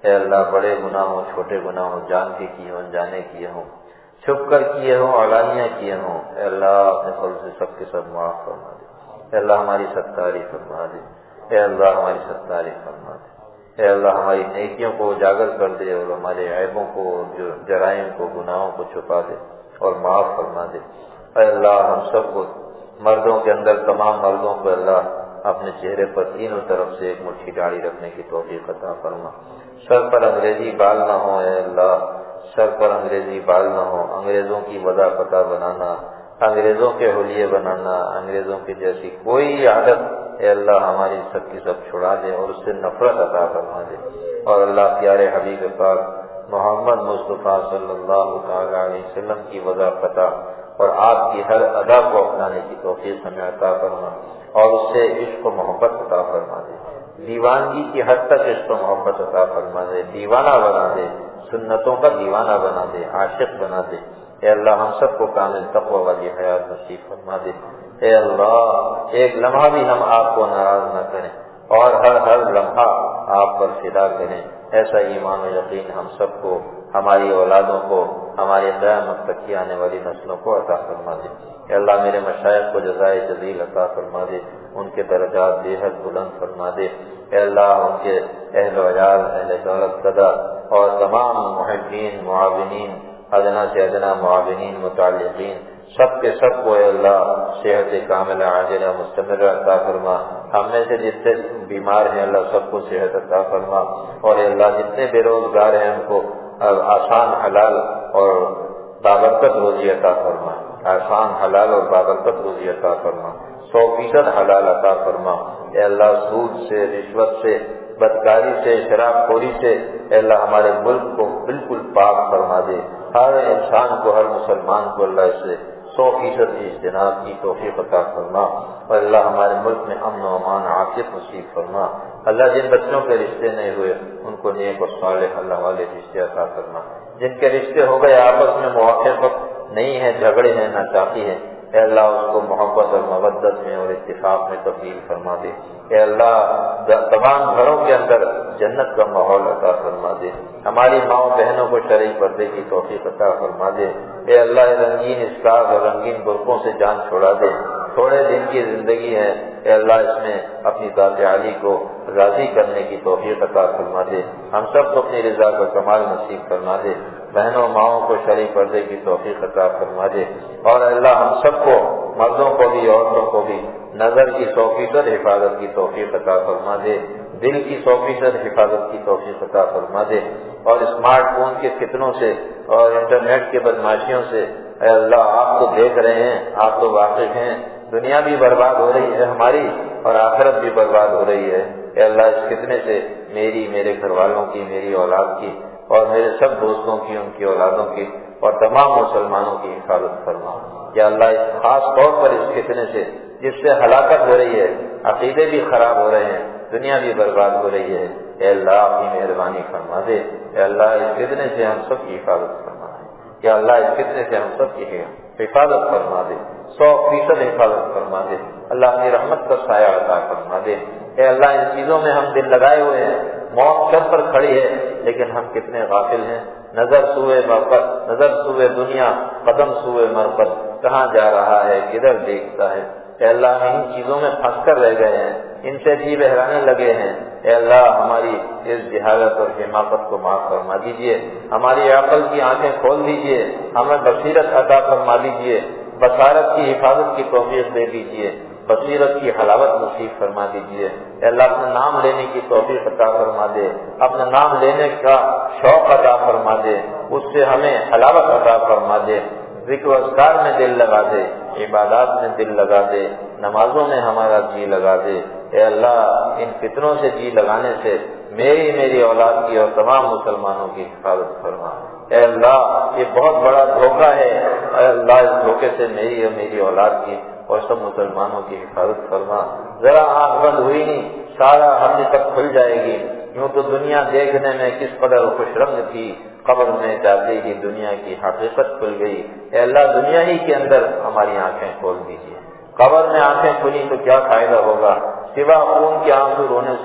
اے اللہ بڑے گناہ ہوں چھوٹے گناہ ہوں، جان کے کیے ہوں انجانے کیے ہوں، چھپ کر کیے ہوں علانیہ کیے ہوں، اے اللہ اپنے فضل سے سب کے سب معاف فرما دے۔ اے اللہ ہماری ستاری فرما دے، اے اللہ ہماری ستاری فرما دے، اے اللہ ہماری نیکیوں کو اجاگر کر دے اور ہمارے عیبوں کو، جو جرائم کو، گناہوں کو چھپا دے اور معاف فرما دے۔ اے اللہ ہم سب کو، مردوں کے اندر تمام مردوں کو اللہ اپنے چہرے پر تینوں طرف سے ایک مٹھی داڑھی رکھنے کی توفیق عطا فرما۔ سر پر انگریزی بال نہ ہو اے اللہ، سر پر انگریزی بال نہ ہو، انگریزوں کی وضع پتہ بنانا، انگریزوں کے حلیے بنانا، انگریزوں کی جیسی کوئی عادت اے اللہ ہماری سب کی سب چھڑا دے اور اس سے نفرت عطا فرما دے۔ اور اللہ پیارے حبیب پاک محمد مصطفیٰ صلی اللہ تعالی علیہ وسلم کی وضع پتہ اور آپ کی ہر ادا کو اپنانے کی توفیق ہمیں عطا فرما اور اس سے عشق و محبت عطا فرما دے، دیوانگی کی حد تک عشق و محبت عطا فرما دے، دیوانہ بنا دے، سنتوں کا دیوانہ بنا دے، عاشق بنا دے۔ اے اللہ ہم سب کو کامل تقوی والی حیات نصیب فرما دے۔ اے اللہ ایک لمحہ بھی ہم آپ کو ناراض نہ کریں اور ہر لمحہ آپ پر فدا کریں، ایسا ایمان و یقین ہم سب کو، ہماری اولادوں کو، ہمارے قیامت تک کی آنے والی نسلوں کو عطا فرما دے۔ اے اللہ میرے مشائخ کو جزائے جزیل عطا فرما دے، ان کے درجات بے حد بلند فرما دے۔ اے اللہ ان کے اہل و عیال، اہل دولت قدر اور تمام محبین، معاونین، ادنا سے ادنا معاونین، متعلقین، سب کے سب کو اے اللہ صحت کاملہ عاجلہ مستمرہ عطا فرما۔ ہم میں سے جتنے بیمار ہیں اللہ سب کو صحت عطا فرما، اور اے اللہ جتنے بے روزگار ہیں ان کو آسان حلال اور بابرکت روزی عطا فرما، آسان حلال اور بابرکت روزی عطا فرما، 100% حلال عطا فرما۔ اے اللہ سود سے، رشوت سے، بدکاری سے، شراب خوری سے اے اللہ ہمارے ملک کو بالکل پاک فرما دے۔ ہر انسان کو، ہر مسلمان کو اللہ اس سے 100% اجتناب کی توفیق عطا فرما، اور اللہ ہمارے ملک میں امن و امان عافیت نصیب فرما۔ اللہ جن بچوں کے رشتے نہیں ہوئے ان کو نیک اور صالح اللہ والے رشتے عطا فرما، جن کے رشتے ہو گئے آپس میں موافقت نہیں ہے، جھگڑے ہیں، ناچاقی ہے، اے اللہ اس کو محبت اور مودت میں اور اتفاق میں تبدیل فرما دے۔ اے اللہ تمام گھروں کے اندر جنت کا ماحول عطا فرما دے، ہماری ماؤں بہنوں کو شرعی پردے کی توفیق عطا فرما دے۔ اے اللہ رنگین اسکارف اور رنگین برقعوں سے جان چھوڑا دے، تھوڑے دن کی زندگی ہے، اے اللہ اس میں اپنی ذات عالی کو راضی کرنے کی توفیق عطا فرما دے، ہم سب کو اپنی رضا کا کمال نصیب فرما دے، بہنوں ماؤں کو شرعی پردے کی توفیق عطا فرما دے، اور اللہ ہم سب کو، مردوں کو بھی عورتوں کو بھی، نظر کی 100% حفاظت کی توفیق عطا فرما دے، دل کی 100% حفاظت کی توفیق عطا فرما دے، اور اسمارٹ فون کے فتنوں سے اور انٹرنیٹ کے بدماشیوں سے اے اللہ آپ تو دیکھ رہے ہیں، آپ تو واقف ہیں، دنیا بھی برباد ہو رہی ہے ہماری اور آخرت بھی برباد ہو رہی ہے۔ اے اللہ اس فتنے سے میری، میرے گھر والوں کی، میری اولاد کی اور میرے سب دوستوں کی، ان کی اولادوں کی اور تمام مسلمانوں کی حفاظت فرما۔ یا اللہ اس خاص طور پر اس فتنے سے جس سے ہلاکت ہو رہی ہے، عقیدے بھی خراب ہو رہے ہیں، دنیا بھی برباد ہو رہی ہے، اے اللہ اپنی مہربانی فرما دے۔ اے اللہ اس فتنے سے ہم سب کی حفاظت فرما دے، یا اللہ اس فتنے سے ہم سب کی حفاظت فرما دے، 100% حفاظت فرما دے، اللہ اپنی رحمت کا سایہ عطا فرما دے۔ اے اللہ ان چیزوں میں ہم دل لگائے ہوئے ہیں، موت سر پر کھڑی ہے لیکن ہم کتنے غافل ہیں، نظر سوئے مرقد، نظر سوئے دنیا، قدم سوئے مرقد، کہاں جا رہا ہے، کدھر دیکھتا ہے۔ اے اللہ ہم ان چیزوں میں پھنس کر رہ گئے ہیں، ان سے جی بہرانے لگے ہیں۔ اے اللہ ہماری اس جہالت اور حماقت کو معاف فرما دیجئے، ہماری عقل کی آنکھیں کھول دیجئے، ہمیں بصیرت عطا فرما دیجئے، بصارت کی حفاظت کی توفیق دے دیجئے، بصیرت کی حلاوت نصیب فرما دیجئے۔ اے اللہ اپنا نام لینے کی توفیق عطا فرما دے، اپنا نام لینے کا شوق عطا فرما دے، اس سے ہمیں حلاوت عطا فرما دے، ذکر و اذکار میں دل لگا دے، عبادات میں دل لگا دے، نمازوں میں ہمارا جی لگا دے۔ اے اللہ ان فتنوں سے جی لگانے سے میری اولاد کی اور تمام مسلمانوں کی حفاظت فرما۔ اے اللہ یہ بہت بڑا دھوکہ ہے، اے اللہ اس دھوکے سے میری اور میری اولاد کی اور سب مسلمانوں کی حفاظت فرما۔ ذرا آنکھ بند ہوئی نہیں، سارا حقیقت کھل جائے گی۔ یوں تو دنیا دیکھنے میں کس قدر خوش رنگ تھی، قبر میں جاتے ہی دنیا کی حقیقت کھل گئی۔ اے اللہ دنیا ہی کے اندر ہماری آنکھیں کھول دیجیے، قبر میں آنکھیں کھلی تو کیا فائدہ ہوگا، سوا خون کے آنسو رونے سے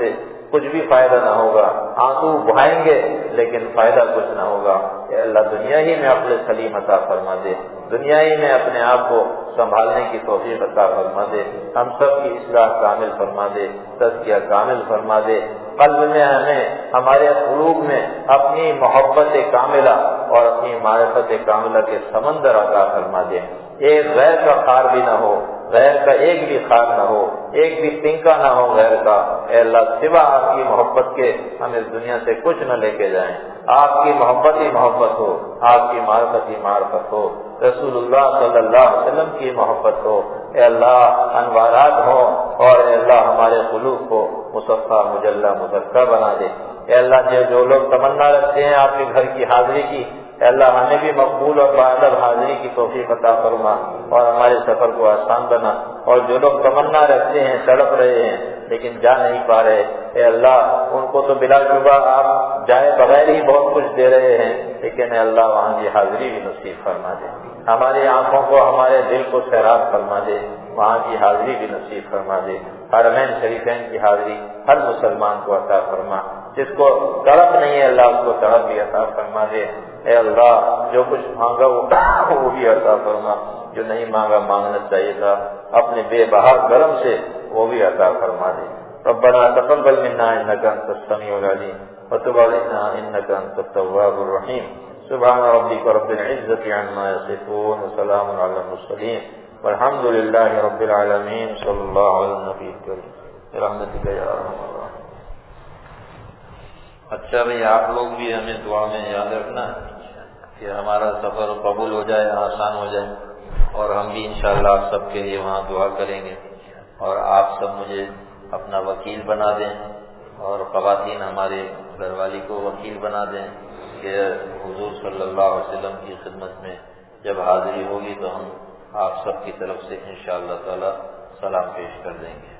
کچھ بھی فائدہ نہ ہوگا، آنسو بہائیں گے لیکن فائدہ کچھ نہ ہوگا۔ اے اللہ دنیا ہی میں عقل سلیم عطا فرما دے، دنیا ہی میں اپنے آپ کو سنبھالنے کی توفیق عطا فرما دے، ہم سب کی اصلاح کامل فرما دے، تزکیہ کامل فرما دے، قلب میں ہمیں ہمارے قلوب میں اپنی محبت کاملہ اور اپنی معرفت کاملہ کے سمندر عطا فرما دے، ایک غیر کا خار بھی نہ ہو، غیر کا ایک بھی خار نہ ہو، ایک بھی تنکا نہ ہو غیر کا۔ اے اللہ سوا آپ کی محبت کے ہم اس دنیا سے کچھ نہ لے کے جائیں، آپ کی محبت ہی محبت ہو، آپ کی معرفت ہی معرفت ہو، رسول اللہ صلی اللہ علیہ وسلم کی محبت ہو۔ اے اللہ انوارات ہوں اور اے اللہ ہمارے قلوب کو مصفا مجلہ مزکہ بنا دے۔ اے اللہ جو لوگ تمنا رکھتے ہیں آپ کے گھر کی حاضری کی، اے اللہ ہمیں بھی مقبول اور باادب حاضری کی توفیق عطا فرما اور ہمارے سفر کو آسان بنا، اور جو لوگ تمنا رکھتے ہیں تڑپ رہے ہیں لیکن جا نہیں پا رہے، اے اللہ ان کو تو بلا شبہ آپ جائے بغیر ہی بہت کچھ دے رہے ہیں، لیکن اے اللہ وہاں کی حاضری بھی نصیب فرما دے، ہماری آنکھوں کو ہمارے دل کو سیراب فرما دے، وہاں کی حاضری بھی نصیب فرما دے۔ حرمین شریفین کی حاضری ہر مسلمان کو عطا فرما، جس کو تڑپ نہیں ہے اللہ اس کو تڑپ بھی عطا فرما دے۔ اے اللہ جو کچھ مانگا وہ بھی عطا فرما، جو نہیں مانگا مانگنا چاہیے تھا اپنے بے بہا کرم سے وہ بھی عطا فرما دے۔ ربنا تقبل منا انك انت السميع العليم وتب علينا انك انت التواب الرحيم۔ سبحان ربك رب العزة عما يصفون وسلام على المرسلين والحمد لله رب العالمين۔ صلی اللہ علیہ النبی الکریم برحمتک یا ارحم الراحمین۔ اچھا بھئی آپ لوگ بھی ہمیں دعا میں یاد رکھنا کہ ہمارا سفر قبول ہو جائے، آسان ہو جائے، اور ہم بھی انشاءاللہ آپ سب کے لیے وہاں دعا کریں گے، اور آپ سب مجھے اپنا وکیل بنا دیں اور خواتین ہمارے گھر والی کو وکیل بنا دیں کہ حضور صلی اللہ علیہ وسلم کی خدمت میں جب حاضری ہوگی تو ہم آپ سب کی طرف سے انشاءاللہ تعالی سلام پیش کر دیں گے۔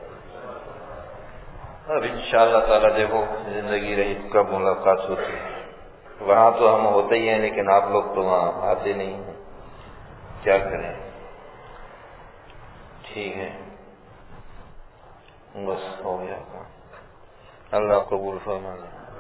اب انشاءاللہ تعالی دیکھو زندگی رہی کب ملاقات ہوتی ہے، وہاں تو ہم ہوتے ہی ہیں لیکن آپ لوگ تو وہاں آتے نہیں ہیں، کیا کریں؟ ٹھیک ہے بس ہو گیا، اللہ قبول فرمائے۔